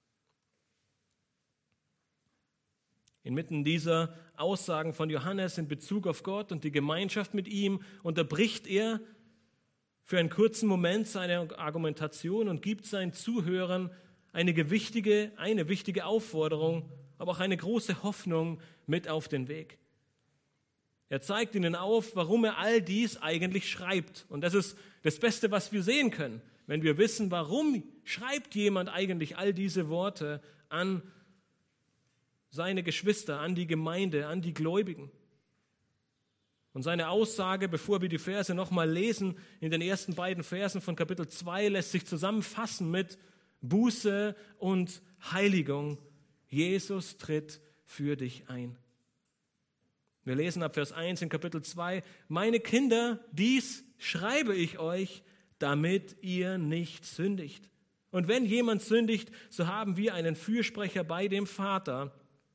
Inmitten dieser Aussagen von Johannes in Bezug auf Gott und die Gemeinschaft mit ihm unterbricht er für einen kurzen Moment seine Argumentation und gibt seinen Zuhörern eine wichtige Aufforderung, aber auch eine große Hoffnung mit auf den Weg. Er zeigt ihnen auf, warum er all dies eigentlich schreibt. Und das ist das Beste, was wir sehen können, wenn wir wissen, warum schreibt jemand eigentlich all diese Worte an seine Geschwister, an die Gemeinde, an die Gläubigen. Und seine Aussage, bevor wir die Verse nochmal lesen, in den ersten beiden Versen von Kapitel 2, lässt sich zusammenfassen mit Buße und Heiligung. Jesus tritt für dich ein. Wir lesen ab Vers 1 in Kapitel 2, meine Kinder, dies schreibe ich euch, damit ihr nicht sündigt. Und wenn jemand sündigt, so haben wir einen Fürsprecher bei dem Vater,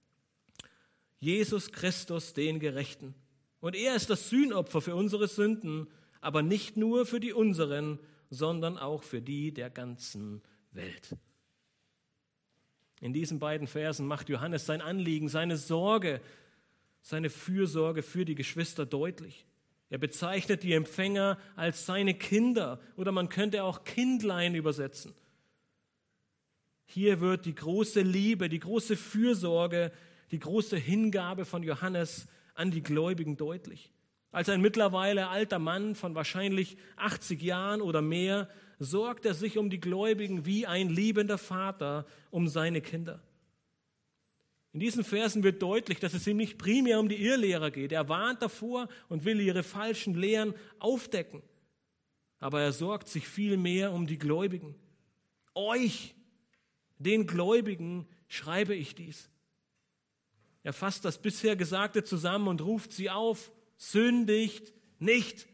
Jesus Christus, den Gerechten. Und er ist das Sühnopfer für unsere Sünden, aber nicht nur für die unseren, sondern auch für die der ganzen Welt. In diesen beiden Versen macht Johannes sein Anliegen, seine Sorge, seine Fürsorge für die Geschwister deutlich. Er bezeichnet die Empfänger als seine Kinder oder man könnte auch Kindlein übersetzen. Hier wird die große Liebe, die große Fürsorge, die große Hingabe von Johannes an die Gläubigen deutlich. Als ein mittlerweile alter Mann von wahrscheinlich 80 Jahren oder mehr sorgt er sich um die Gläubigen wie ein liebender Vater um seine Kinder. In diesen Versen wird deutlich, dass es ihm nicht primär um die Irrlehrer geht. Er warnt davor und will ihre falschen Lehren aufdecken. Aber er sorgt sich vielmehr um die Gläubigen. Euch, den Gläubigen, schreibe ich dies. Er fasst das bisher Gesagte zusammen und ruft sie auf, sündigt nicht.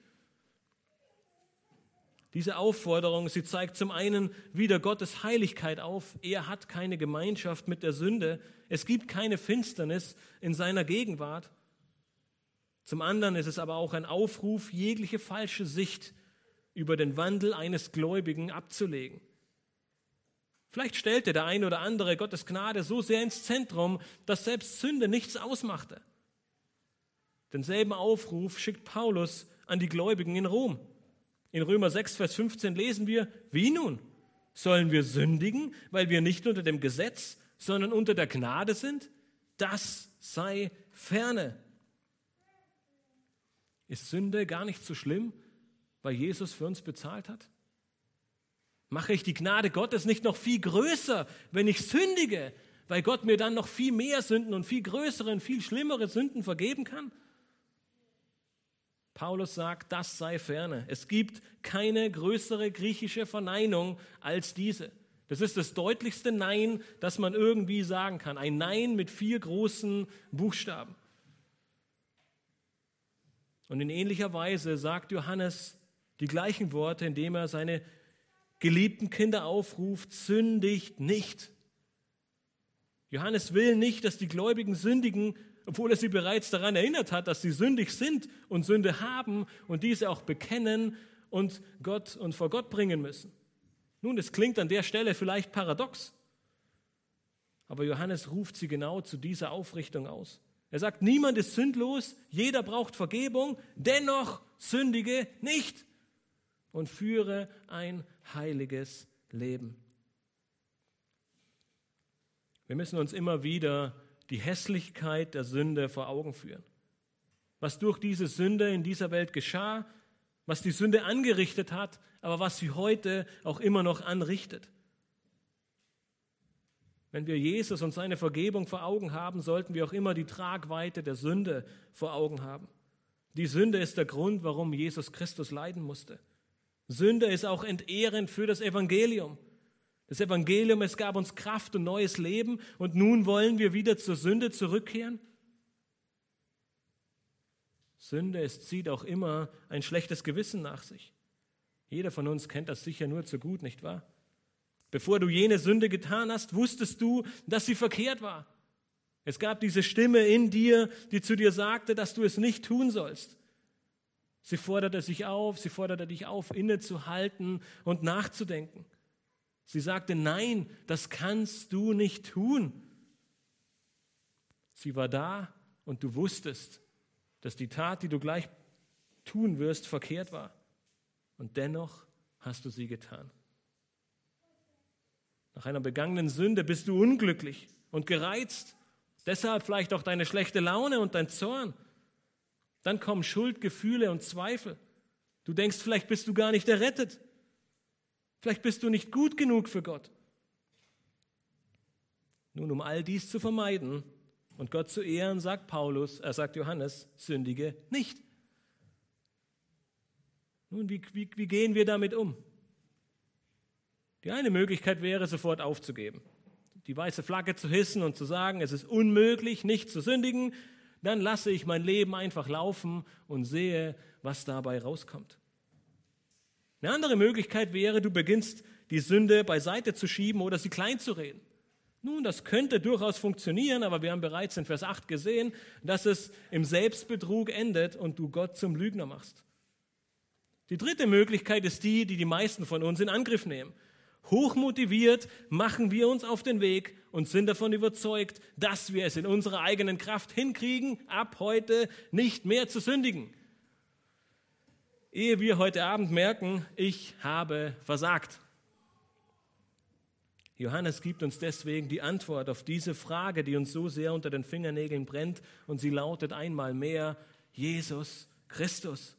Diese Aufforderung, sie zeigt zum einen wieder Gottes Heiligkeit auf. Er hat keine Gemeinschaft mit der Sünde. Es gibt keine Finsternis in seiner Gegenwart. Zum anderen ist es aber auch ein Aufruf, jegliche falsche Sicht über den Wandel eines Gläubigen abzulegen. Vielleicht stellte der ein oder andere Gottes Gnade so sehr ins Zentrum, dass selbst Sünde nichts ausmachte. Denselben Aufruf schickt Paulus an die Gläubigen in Rom. In Römer 6, Vers 15 lesen wir, wie nun? Sollen wir sündigen, weil wir nicht unter dem Gesetz, sondern unter der Gnade sind? Das sei ferne. Ist Sünde gar nicht so schlimm, weil Jesus für uns bezahlt hat? Mache ich die Gnade Gottes nicht noch viel größer, wenn ich sündige, weil Gott mir dann noch viel mehr Sünden und viel größere und viel schlimmere Sünden vergeben kann? Paulus sagt, das sei ferne. Es gibt keine größere griechische Verneinung als diese. Das ist das deutlichste Nein, das man irgendwie sagen kann. Ein Nein mit 4 großen Buchstaben. Und in ähnlicher Weise sagt Johannes die gleichen Worte, indem er seine geliebten Kinder aufruft, sündigt nicht. Johannes will nicht, dass die Gläubigen sündigen, obwohl er sie bereits daran erinnert hat, dass sie sündig sind und Sünde haben und diese auch bekennen und vor Gott bringen müssen. Nun, es klingt an der Stelle vielleicht paradox, aber Johannes ruft sie genau zu dieser Aufrichtung aus. Er sagt, niemand ist sündlos, jeder braucht Vergebung, dennoch sündige nicht und führe ein heiliges Leben. Wir müssen uns immer wieder die Hässlichkeit der Sünde vor Augen führen. Was durch diese Sünde in dieser Welt geschah, was die Sünde angerichtet hat, aber was sie heute auch immer noch anrichtet. Wenn wir Jesus und seine Vergebung vor Augen haben, sollten wir auch immer die Tragweite der Sünde vor Augen haben. Die Sünde ist der Grund, warum Jesus Christus leiden musste. Sünde ist auch entehrend für das Evangelium. Das Evangelium, es gab uns Kraft und neues Leben und nun wollen wir wieder zur Sünde zurückkehren? Sünde, es zieht auch immer ein schlechtes Gewissen nach sich. Jeder von uns kennt das sicher nur zu gut, nicht wahr? Bevor du jene Sünde getan hast, wusstest du, dass sie verkehrt war. Es gab diese Stimme in dir, die zu dir sagte, dass du es nicht tun sollst. Sie forderte dich auf, innezuhalten und nachzudenken. Sie sagte, nein, das kannst du nicht tun. Sie war da und du wusstest, dass die Tat, die du gleich tun wirst, verkehrt war. Und dennoch hast du sie getan. Nach einer begangenen Sünde bist du unglücklich und gereizt. Deshalb vielleicht auch deine schlechte Laune und dein Zorn. Dann kommen Schuldgefühle und Zweifel. Du denkst, vielleicht bist du gar nicht errettet. Vielleicht bist du nicht gut genug für Gott. Nun, um all dies zu vermeiden und Gott zu ehren, sagt Johannes, sündige nicht. Nun, wie gehen wir damit um? Die eine Möglichkeit wäre, sofort aufzugeben. Die weiße Flagge zu hissen und zu sagen, es ist unmöglich, nicht zu sündigen, dann lasse ich mein Leben einfach laufen und sehe, was dabei rauskommt. Eine andere Möglichkeit wäre, du beginnst die Sünde beiseite zu schieben oder sie klein zu reden. Nun, das könnte durchaus funktionieren, aber wir haben bereits in Vers 8 gesehen, dass es im Selbstbetrug endet und du Gott zum Lügner machst. Die dritte Möglichkeit ist die meisten von uns in Angriff nehmen. Hochmotiviert machen wir uns auf den Weg und sind davon überzeugt, dass wir es in unserer eigenen Kraft hinkriegen, ab heute nicht mehr zu sündigen. Ehe wir heute Abend merken, ich habe versagt. Johannes gibt uns deswegen die Antwort auf diese Frage, die uns so sehr unter den Fingernägeln brennt, und sie lautet einmal mehr: Jesus Christus.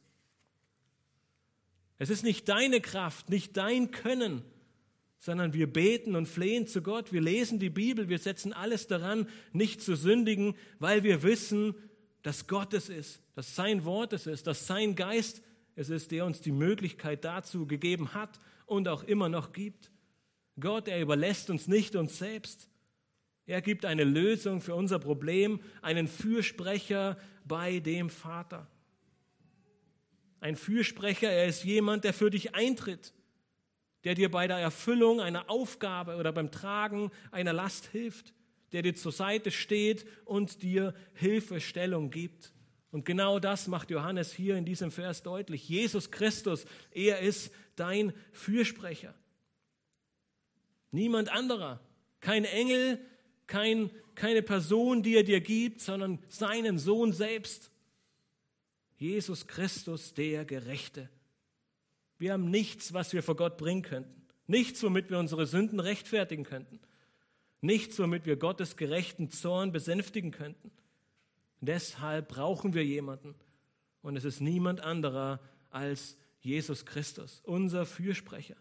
Es ist nicht deine Kraft, nicht dein Können, sondern wir beten und flehen zu Gott, wir lesen die Bibel, wir setzen alles daran, nicht zu sündigen, weil wir wissen, dass Gott es ist, dass sein Wort es ist, dass sein Geist es ist, der uns die Möglichkeit dazu gegeben hat und auch immer noch gibt. Gott, er überlässt uns nicht uns selbst. Er gibt eine Lösung für unser Problem, einen Fürsprecher bei dem Vater. Ein Fürsprecher, er ist jemand, der für dich eintritt, der dir bei der Erfüllung einer Aufgabe oder beim Tragen einer Last hilft, der dir zur Seite steht und dir Hilfestellung gibt. Und genau das macht Johannes hier in diesem Vers deutlich. Jesus Christus, er ist dein Fürsprecher. Niemand anderer, kein Engel, keine Person, die er dir gibt, sondern seinen Sohn selbst. Jesus Christus, der Gerechte. Wir haben nichts, was wir vor Gott bringen könnten. Nichts, womit wir unsere Sünden rechtfertigen könnten. Nichts, womit wir Gottes gerechten Zorn besänftigen könnten. Deshalb brauchen wir jemanden. Und es ist niemand anderer als Jesus Christus, unser Fürsprecher.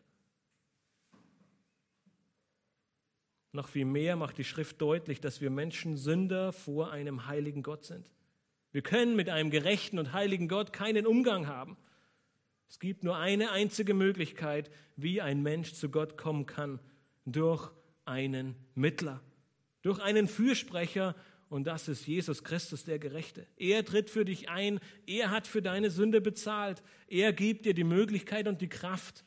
Noch viel mehr macht die Schrift deutlich, dass wir Menschen Sünder vor einem heiligen Gott sind. Wir können mit einem gerechten und heiligen Gott keinen Umgang haben. Es gibt nur eine einzige Möglichkeit, wie ein Mensch zu Gott kommen kann: durch einen Mittler, durch einen Fürsprecher, und das ist Jesus Christus, der Gerechte. Er tritt für dich ein, er hat für deine Sünde bezahlt, er gibt dir die Möglichkeit und die Kraft,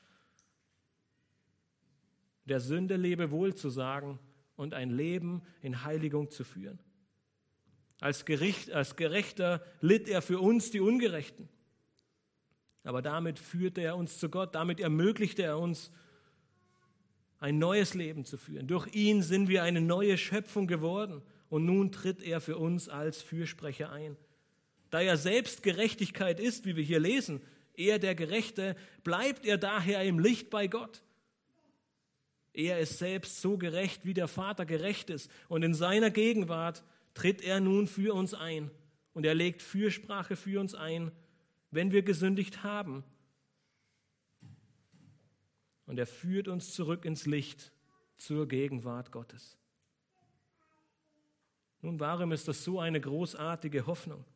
der Sünde Lebewohl zu sagen und ein Leben in Heiligung zu führen. Als Gerechter litt er für uns, die Ungerechten. Aber damit führte er uns zu Gott, damit ermöglichte er uns, ein neues Leben zu führen. Durch ihn sind wir eine neue Schöpfung geworden und nun tritt er für uns als Fürsprecher ein. Da er selbst Gerechtigkeit ist, wie wir hier lesen, er der Gerechte, bleibt er daher im Licht bei Gott. Er ist selbst so gerecht, wie der Vater gerecht ist, und in seiner Gegenwart tritt er nun für uns ein und er legt Fürsprache für uns ein, wenn wir gesündigt haben. Und er führt uns zurück ins Licht, zur Gegenwart Gottes. Nun, warum ist das so eine großartige Hoffnung?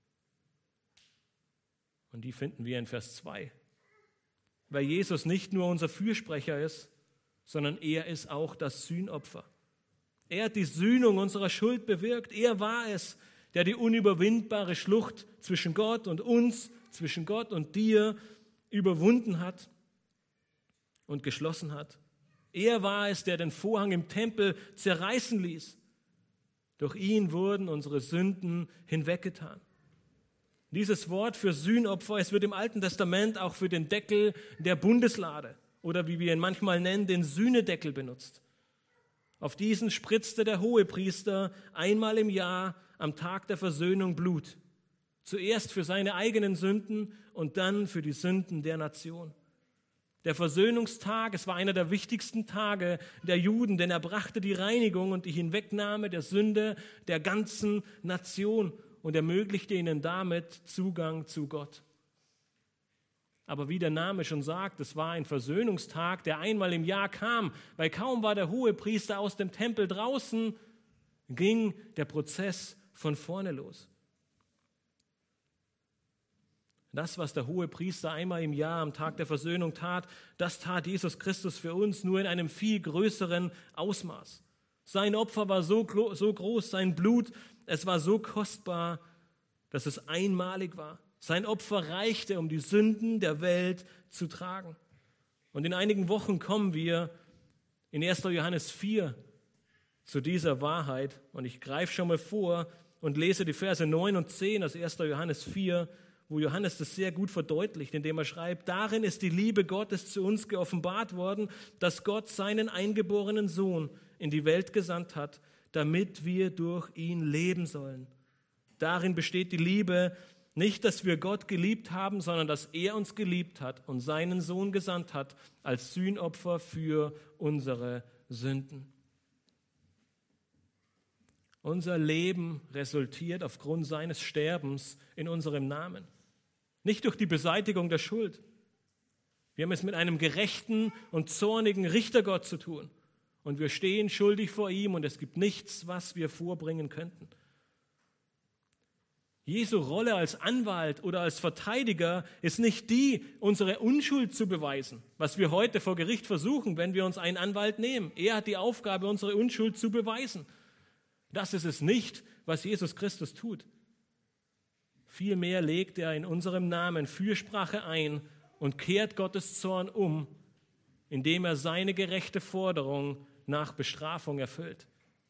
Und die finden wir in Vers 2. Weil Jesus nicht nur unser Fürsprecher ist, sondern er ist auch das Sühnopfer. Er hat die Sühnung unserer Schuld bewirkt. Er war es, der die unüberwindbare Schlucht zwischen Gott und uns, zwischen Gott und dir überwunden hat und geschlossen hat. Er war es, der den Vorhang im Tempel zerreißen ließ. Durch ihn wurden unsere Sünden hinweggetan. Dieses Wort für Sühnopfer, es wird im Alten Testament auch für den Deckel der Bundeslade oder wie wir ihn manchmal nennen, den Sühnedeckel benutzt. Auf diesen spritzte der Hohepriester einmal im Jahr am Tag der Versöhnung Blut. Zuerst für seine eigenen Sünden und dann für die Sünden der Nation. Der Versöhnungstag, es war einer der wichtigsten Tage der Juden, denn er brachte die Reinigung und die Hinwegnahme der Sünde der ganzen Nation und ermöglichte ihnen damit Zugang zu Gott. Aber wie der Name schon sagt, es war ein Versöhnungstag, der einmal im Jahr kam, weil kaum war der Hohepriester aus dem Tempel draußen, ging der Prozess von vorne los. Das, was der Hohepriester einmal im Jahr am Tag der Versöhnung tat, das tat Jesus Christus für uns nur in einem viel größeren Ausmaß. Sein Opfer war so groß, sein Blut, es war so kostbar, dass es einmalig war. Sein Opfer reichte, um die Sünden der Welt zu tragen. Und in einigen Wochen kommen wir in 1. Johannes 4 zu dieser Wahrheit. Und ich greife schon mal vor und lese die Verse 9 und 10 aus 1. Johannes 4, wo Johannes das sehr gut verdeutlicht, indem er schreibt, darin ist die Liebe Gottes zu uns geoffenbart worden, dass Gott seinen eingeborenen Sohn in die Welt gesandt hat, damit wir durch ihn leben sollen. Darin besteht die Liebe, nicht, dass wir Gott geliebt haben, sondern dass er uns geliebt hat und seinen Sohn gesandt hat als Sühnopfer für unsere Sünden. Unser Leben resultiert aufgrund seines Sterbens in unserem Namen. Nicht durch die Beseitigung der Schuld. Wir haben es mit einem gerechten und zornigen Richtergott zu tun. Und wir stehen schuldig vor ihm und es gibt nichts, was wir vorbringen könnten. Jesu Rolle als Anwalt oder als Verteidiger ist nicht die, unsere Unschuld zu beweisen, was wir heute vor Gericht versuchen, wenn wir uns einen Anwalt nehmen. Er hat die Aufgabe, unsere Unschuld zu beweisen. Das ist es nicht, was Jesus Christus tut. Vielmehr legt er in unserem Namen Fürsprache ein und kehrt Gottes Zorn um, indem er seine gerechte Forderung nach Bestrafung erfüllt.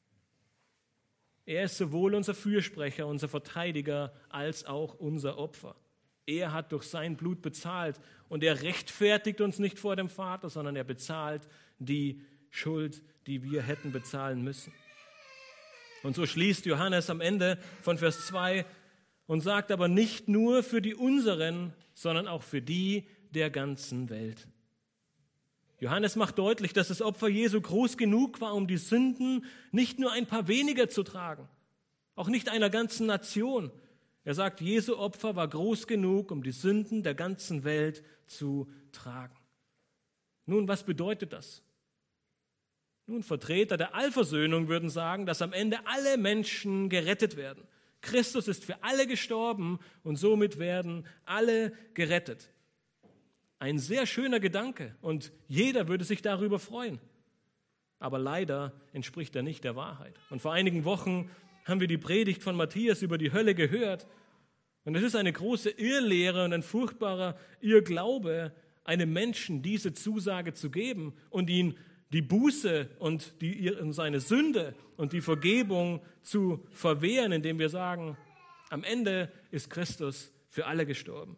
Er ist sowohl unser Fürsprecher, unser Verteidiger, als auch unser Opfer. Er hat durch sein Blut bezahlt und er rechtfertigt uns nicht vor dem Vater, sondern er bezahlt die Schuld, die wir hätten bezahlen müssen. Und so schließt Johannes am Ende von Vers 2 und sagt aber nicht nur für die unseren, sondern auch für die der ganzen Welt. Johannes macht deutlich, dass das Opfer Jesu groß genug war, um die Sünden nicht nur ein paar weniger zu tragen, auch nicht einer ganzen Nation. Er sagt, Jesu Opfer war groß genug, um die Sünden der ganzen Welt zu tragen. Nun, was bedeutet das? Nun, Vertreter der Allversöhnung würden sagen, dass am Ende alle Menschen gerettet werden. Christus ist für alle gestorben und somit werden alle gerettet. Ein sehr schöner Gedanke und jeder würde sich darüber freuen. Aber leider entspricht er nicht der Wahrheit. Und vor einigen Wochen haben wir die Predigt von Matthias über die Hölle gehört. Und es ist eine große Irrlehre und ein furchtbarer Irrglaube, einem Menschen diese Zusage zu geben und ihn die Buße und seine Sünde und die Vergebung zu verwehren, indem wir sagen, am Ende ist Christus für alle gestorben.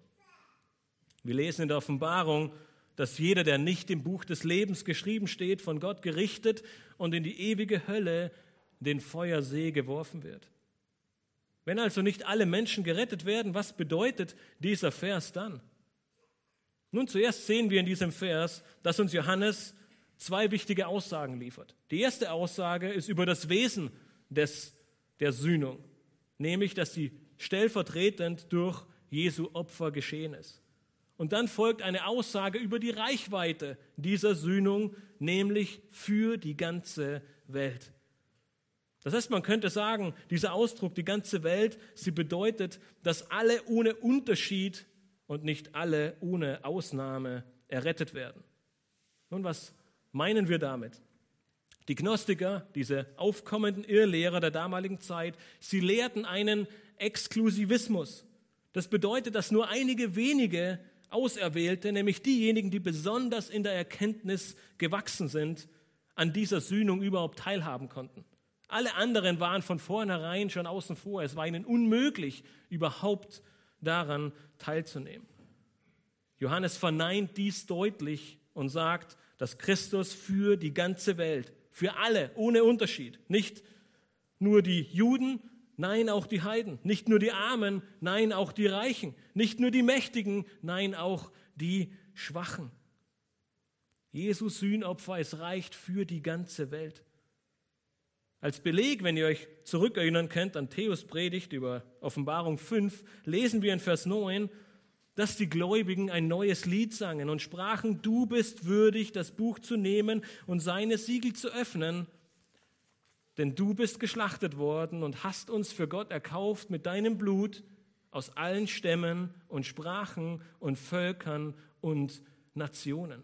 Wir lesen in der Offenbarung, dass jeder, der nicht im Buch des Lebens geschrieben steht, von Gott gerichtet und in die ewige Hölle, den Feuersee geworfen wird. Wenn also nicht alle Menschen gerettet werden, was bedeutet dieser Vers dann? Nun, zuerst sehen wir in diesem Vers, dass uns Johannes zwei wichtige Aussagen liefert. Die erste Aussage ist über das Wesen der Sühnung, nämlich, dass sie stellvertretend durch Jesu Opfer geschehen ist. Und dann folgt eine Aussage über die Reichweite dieser Sühnung, nämlich für die ganze Welt. Das heißt, man könnte sagen, dieser Ausdruck, die ganze Welt, sie bedeutet, dass alle ohne Unterschied und nicht alle ohne Ausnahme errettet werden. Nun, was meinen wir damit? Die Gnostiker, diese aufkommenden Irrlehrer der damaligen Zeit, sie lehrten einen Exklusivismus. Das bedeutet, dass nur einige wenige Auserwählte, nämlich diejenigen, die besonders in der Erkenntnis gewachsen sind, an dieser Sühnung überhaupt teilhaben konnten. Alle anderen waren von vornherein schon außen vor. Es war ihnen unmöglich, überhaupt daran teilzunehmen. Johannes verneint dies deutlich und sagt, dass Christus für die ganze Welt, für alle, ohne Unterschied, nicht nur die Juden, nein, auch die Heiden, nicht nur die Armen, nein, auch die Reichen, nicht nur die Mächtigen, nein, auch die Schwachen. Jesu Sühnopfer, es reicht für die ganze Welt. Als Beleg, wenn ihr euch zurückerinnern könnt an Theos Predigt über Offenbarung 5, lesen wir in Vers 9, dass die Gläubigen ein neues Lied sangen und sprachen, du bist würdig, das Buch zu nehmen und seine Siegel zu öffnen, denn du bist geschlachtet worden und hast uns für Gott erkauft mit deinem Blut aus allen Stämmen und Sprachen und Völkern und Nationen.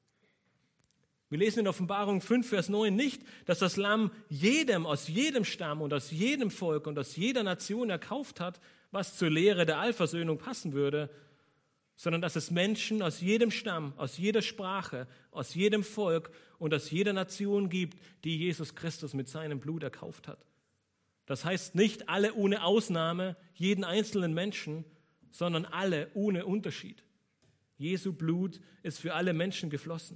Wir lesen in Offenbarung 5, Vers 9 nicht, dass das Lamm jedem aus jedem Stamm und aus jedem Volk und aus jeder Nation erkauft hat, was zur Lehre der Allversöhnung passen würde, sondern dass es Menschen aus jedem Stamm, aus jeder Sprache, aus jedem Volk und aus jeder Nation gibt, die Jesus Christus mit seinem Blut erkauft hat. Das heißt nicht alle ohne Ausnahme, jeden einzelnen Menschen, sondern alle ohne Unterschied. Jesu Blut ist für alle Menschen geflossen.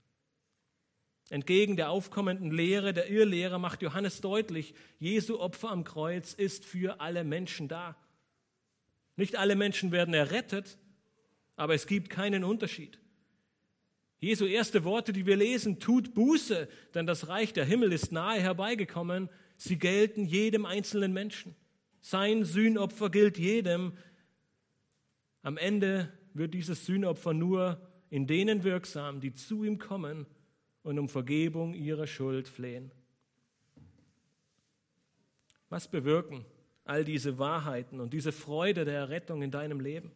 Entgegen der aufkommenden Lehre der Irrlehrer macht Johannes deutlich, Jesu Opfer am Kreuz ist für alle Menschen da. Nicht alle Menschen werden errettet, aber es gibt keinen Unterschied. Jesu erste Worte, die wir lesen, tut Buße, denn das Reich der Himmel ist nahe herbeigekommen. Sie gelten jedem einzelnen Menschen. Sein Sühnopfer gilt jedem. Am Ende wird dieses Sühnopfer nur in denen wirksam, die zu ihm kommen und um Vergebung ihrer Schuld flehen. Was bewirken all diese Wahrheiten und diese Freude der Errettung in deinem Leben?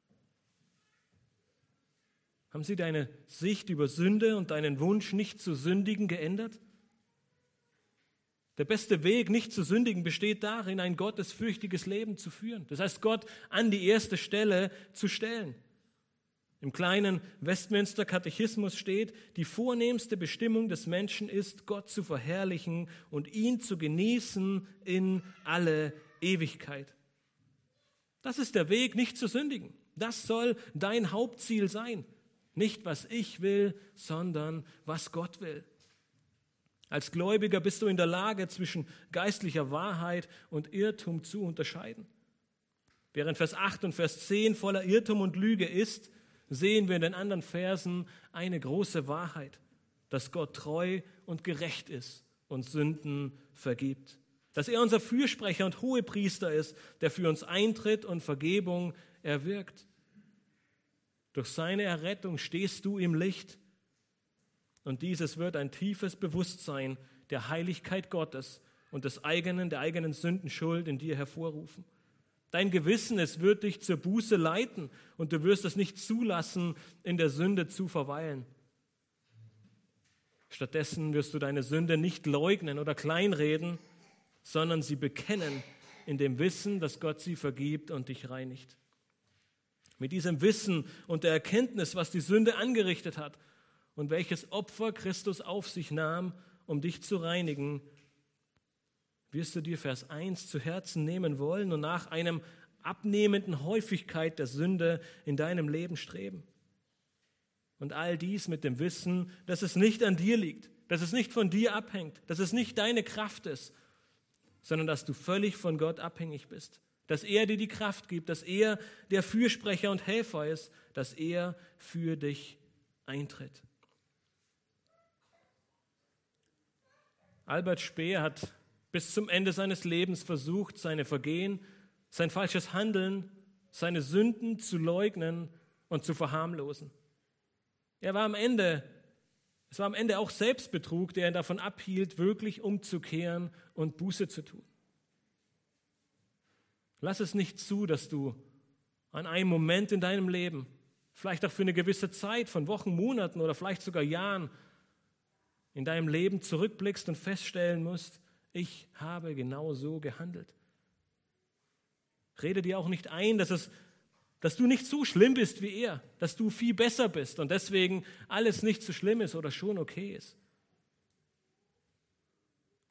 Haben sie deine Sicht über Sünde und deinen Wunsch, nicht zu sündigen, geändert? Der beste Weg, nicht zu sündigen, besteht darin, ein gottesfürchtiges Leben zu führen. Das heißt, Gott an die erste Stelle zu stellen. Im kleinen Westminster Katechismus steht, die vornehmste Bestimmung des Menschen ist, Gott zu verherrlichen und ihn zu genießen in alle Ewigkeit. Das ist der Weg, nicht zu sündigen. Das soll dein Hauptziel sein. Nicht, was ich will, sondern was Gott will. Als Gläubiger bist du in der Lage, zwischen geistlicher Wahrheit und Irrtum zu unterscheiden. Während Vers 8 und Vers 10 voller Irrtum und Lüge ist, sehen wir in den anderen Versen eine große Wahrheit, dass Gott treu und gerecht ist und Sünden vergibt. Dass er unser Fürsprecher und Hohepriester ist, der für uns eintritt und Vergebung erwirkt. Durch seine Errettung stehst du im Licht und dieses wird ein tiefes Bewusstsein der Heiligkeit Gottes und der eigenen Sündenschuld in dir hervorrufen. Dein Gewissen, es wird dich zur Buße leiten und du wirst es nicht zulassen, in der Sünde zu verweilen. Stattdessen wirst du deine Sünde nicht leugnen oder kleinreden, sondern sie bekennen in dem Wissen, dass Gott sie vergibt und dich reinigt. Mit diesem Wissen und der Erkenntnis, was die Sünde angerichtet hat und welches Opfer Christus auf sich nahm, um dich zu reinigen, wirst du dir Vers 1 zu Herzen nehmen wollen und nach einem abnehmenden Häufigkeit der Sünde in deinem Leben streben. Und all dies mit dem Wissen, dass es nicht an dir liegt, dass es nicht von dir abhängt, dass es nicht deine Kraft ist, sondern dass du völlig von Gott abhängig bist, dass er dir die Kraft gibt, dass er der Fürsprecher und Helfer ist, dass er für dich eintritt. Albert Speer hat bis zum Ende seines Lebens versucht, seine Vergehen, sein falsches Handeln, seine Sünden zu leugnen und zu verharmlosen. Es war am Ende auch Selbstbetrug, der ihn davon abhielt, wirklich umzukehren und Buße zu tun. Lass es nicht zu, dass du an einem Moment in deinem Leben, vielleicht auch für eine gewisse Zeit von Wochen, Monaten oder vielleicht sogar Jahren, in deinem Leben zurückblickst und feststellen musst, ich habe genau so gehandelt. Rede dir auch nicht ein, dass du nicht so schlimm bist wie er, dass du viel besser bist und deswegen alles nicht so schlimm ist oder schon okay ist.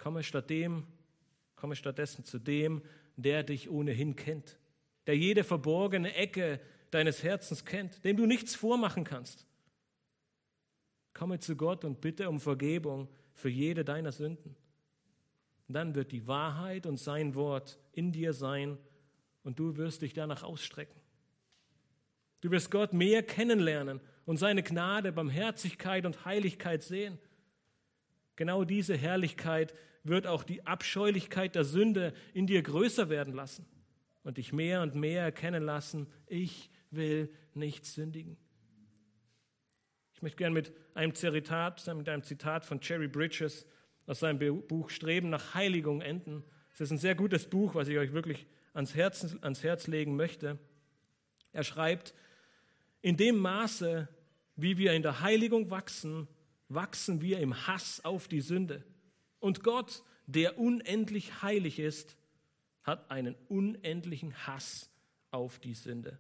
Komme stattdessen zu dem, der dich ohnehin kennt, der jede verborgene Ecke deines Herzens kennt, dem du nichts vormachen kannst. Komme zu Gott und bitte um Vergebung für jede deiner Sünden. Dann wird die Wahrheit und sein Wort in dir sein und du wirst dich danach ausstrecken. Du wirst Gott mehr kennenlernen und seine Gnade, Barmherzigkeit und Heiligkeit sehen. Genau diese Herrlichkeit wird auch die Abscheulichkeit der Sünde in dir größer werden lassen und dich mehr und mehr erkennen lassen, ich will nicht sündigen. Ich möchte gerne mit einem Zitat von Jerry Bridges aus seinem Buch Streben nach Heiligung enden. Es ist ein sehr gutes Buch, was ich euch wirklich ans Herz legen möchte. Er schreibt, in dem Maße, wie wir in der Heiligung wachsen, wachsen wir im Hass auf die Sünde. Und Gott, der unendlich heilig ist, hat einen unendlichen Hass auf die Sünde.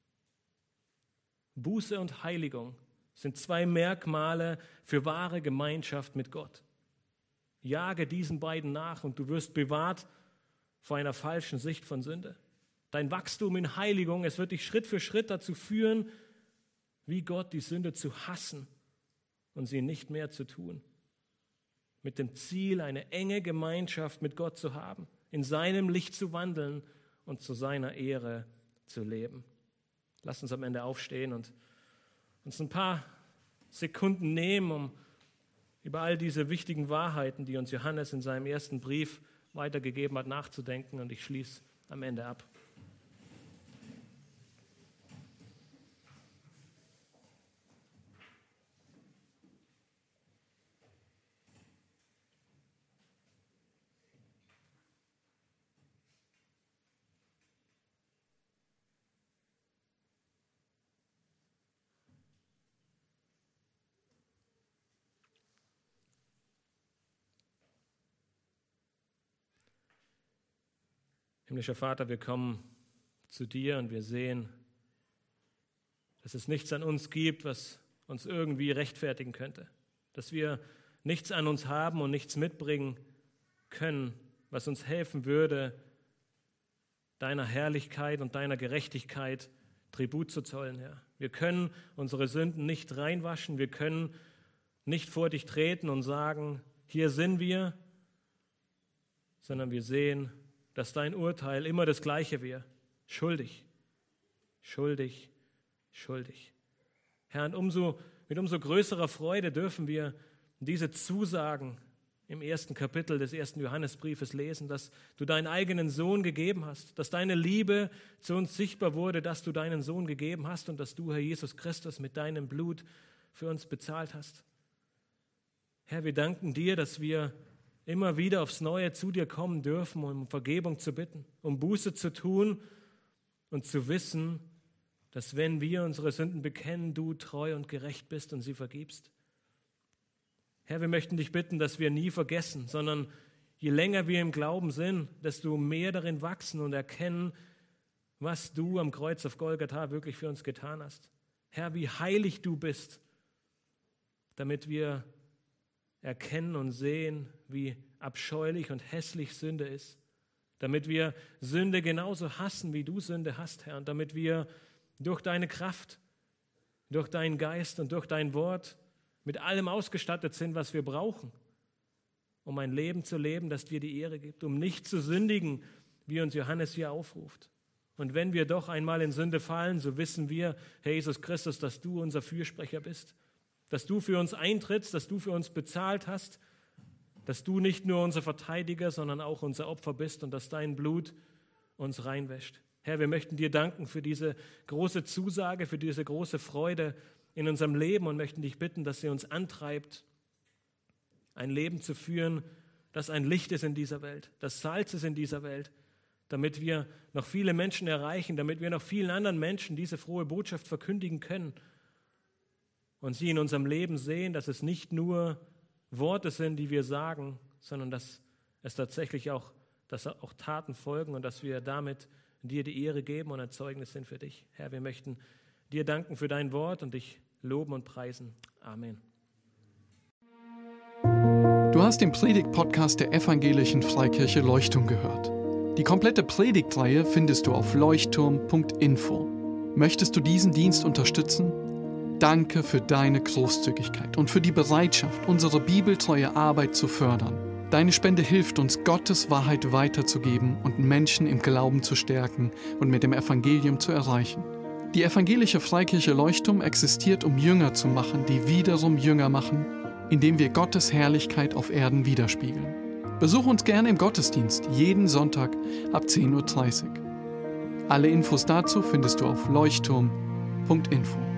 Buße und Heiligung sind zwei Merkmale für wahre Gemeinschaft mit Gott. Jage diesen beiden nach und du wirst bewahrt vor einer falschen Sicht von Sünde. Dein Wachstum in Heiligung, es wird dich Schritt für Schritt dazu führen, wie Gott die Sünde zu hassen und sie nicht mehr zu tun. Mit dem Ziel, eine enge Gemeinschaft mit Gott zu haben, in seinem Licht zu wandeln und zu seiner Ehre zu leben. Lasst uns am Ende aufstehen und uns ein paar Sekunden nehmen, um über all diese wichtigen Wahrheiten, die uns Johannes in seinem ersten Brief weitergegeben hat, nachzudenken. Und ich schließe am Ende ab. Himmlischer Vater, wir kommen zu dir und wir sehen, dass es nichts an uns gibt, was uns irgendwie rechtfertigen könnte. Dass wir nichts an uns haben und nichts mitbringen können, was uns helfen würde, deiner Herrlichkeit und deiner Gerechtigkeit Tribut zu zollen, Herr. Wir können unsere Sünden nicht reinwaschen, wir können nicht vor dich treten und sagen, hier sind wir, sondern wir sehen, dass dein Urteil immer das Gleiche wäre. Schuldig, schuldig, schuldig. Herr, und mit umso größerer Freude dürfen wir diese Zusagen im ersten Kapitel des ersten Johannesbriefes lesen, dass du deinen eigenen Sohn gegeben hast, dass deine Liebe zu uns sichtbar wurde, dass du deinen Sohn gegeben hast und dass du, Herr Jesus Christus, mit deinem Blut für uns bezahlt hast. Herr, wir danken dir, dass wir immer wieder aufs Neue zu dir kommen dürfen, um Vergebung zu bitten, um Buße zu tun und zu wissen, dass wenn wir unsere Sünden bekennen, du treu und gerecht bist und sie vergibst. Herr, wir möchten dich bitten, dass wir nie vergessen, sondern je länger wir im Glauben sind, desto mehr darin wachsen und erkennen, was du am Kreuz auf Golgatha wirklich für uns getan hast. Herr, wie heilig du bist, damit wir erkennen und sehen, wie abscheulich und hässlich Sünde ist, damit wir Sünde genauso hassen, wie du Sünde hast, Herr, und damit wir durch deine Kraft, durch deinen Geist und durch dein Wort mit allem ausgestattet sind, was wir brauchen, um ein Leben zu leben, das dir die Ehre gibt, um nicht zu sündigen, wie uns Johannes hier aufruft. Und wenn wir doch einmal in Sünde fallen, so wissen wir, Herr Jesus Christus, dass du unser Fürsprecher bist, dass du für uns eintrittst, dass du für uns bezahlt hast, dass du nicht nur unser Verteidiger, sondern auch unser Opfer bist und dass dein Blut uns reinwäscht. Herr, wir möchten dir danken für diese große Zusage, für diese große Freude in unserem Leben und möchten dich bitten, dass sie uns antreibt, ein Leben zu führen, das ein Licht ist in dieser Welt, das Salz ist in dieser Welt, damit wir noch viele Menschen erreichen, damit wir noch vielen anderen Menschen diese frohe Botschaft verkündigen können und sie in unserem Leben sehen, dass es nicht nur Worte sind, die wir sagen, sondern dass es tatsächlich auch Taten folgen und dass wir damit dir die Ehre geben und ein Zeugnis sind für dich. Herr, wir möchten dir danken für dein Wort und dich loben und preisen. Amen. Du hast den Predigt-Podcast der Evangelischen Freikirche Leuchtturm gehört. Die komplette Predigtreihe findest du auf leuchtturm.info. Möchtest du diesen Dienst unterstützen? Danke für deine Großzügigkeit und für die Bereitschaft, unsere bibeltreue Arbeit zu fördern. Deine Spende hilft uns, Gottes Wahrheit weiterzugeben und Menschen im Glauben zu stärken und mit dem Evangelium zu erreichen. Die Evangelische Freikirche Leuchtturm existiert, um Jünger zu machen, die wiederum Jünger machen, indem wir Gottes Herrlichkeit auf Erden widerspiegeln. Besuch uns gerne im Gottesdienst, jeden Sonntag ab 10:30 Uhr. Alle Infos dazu findest du auf leuchtturm.info.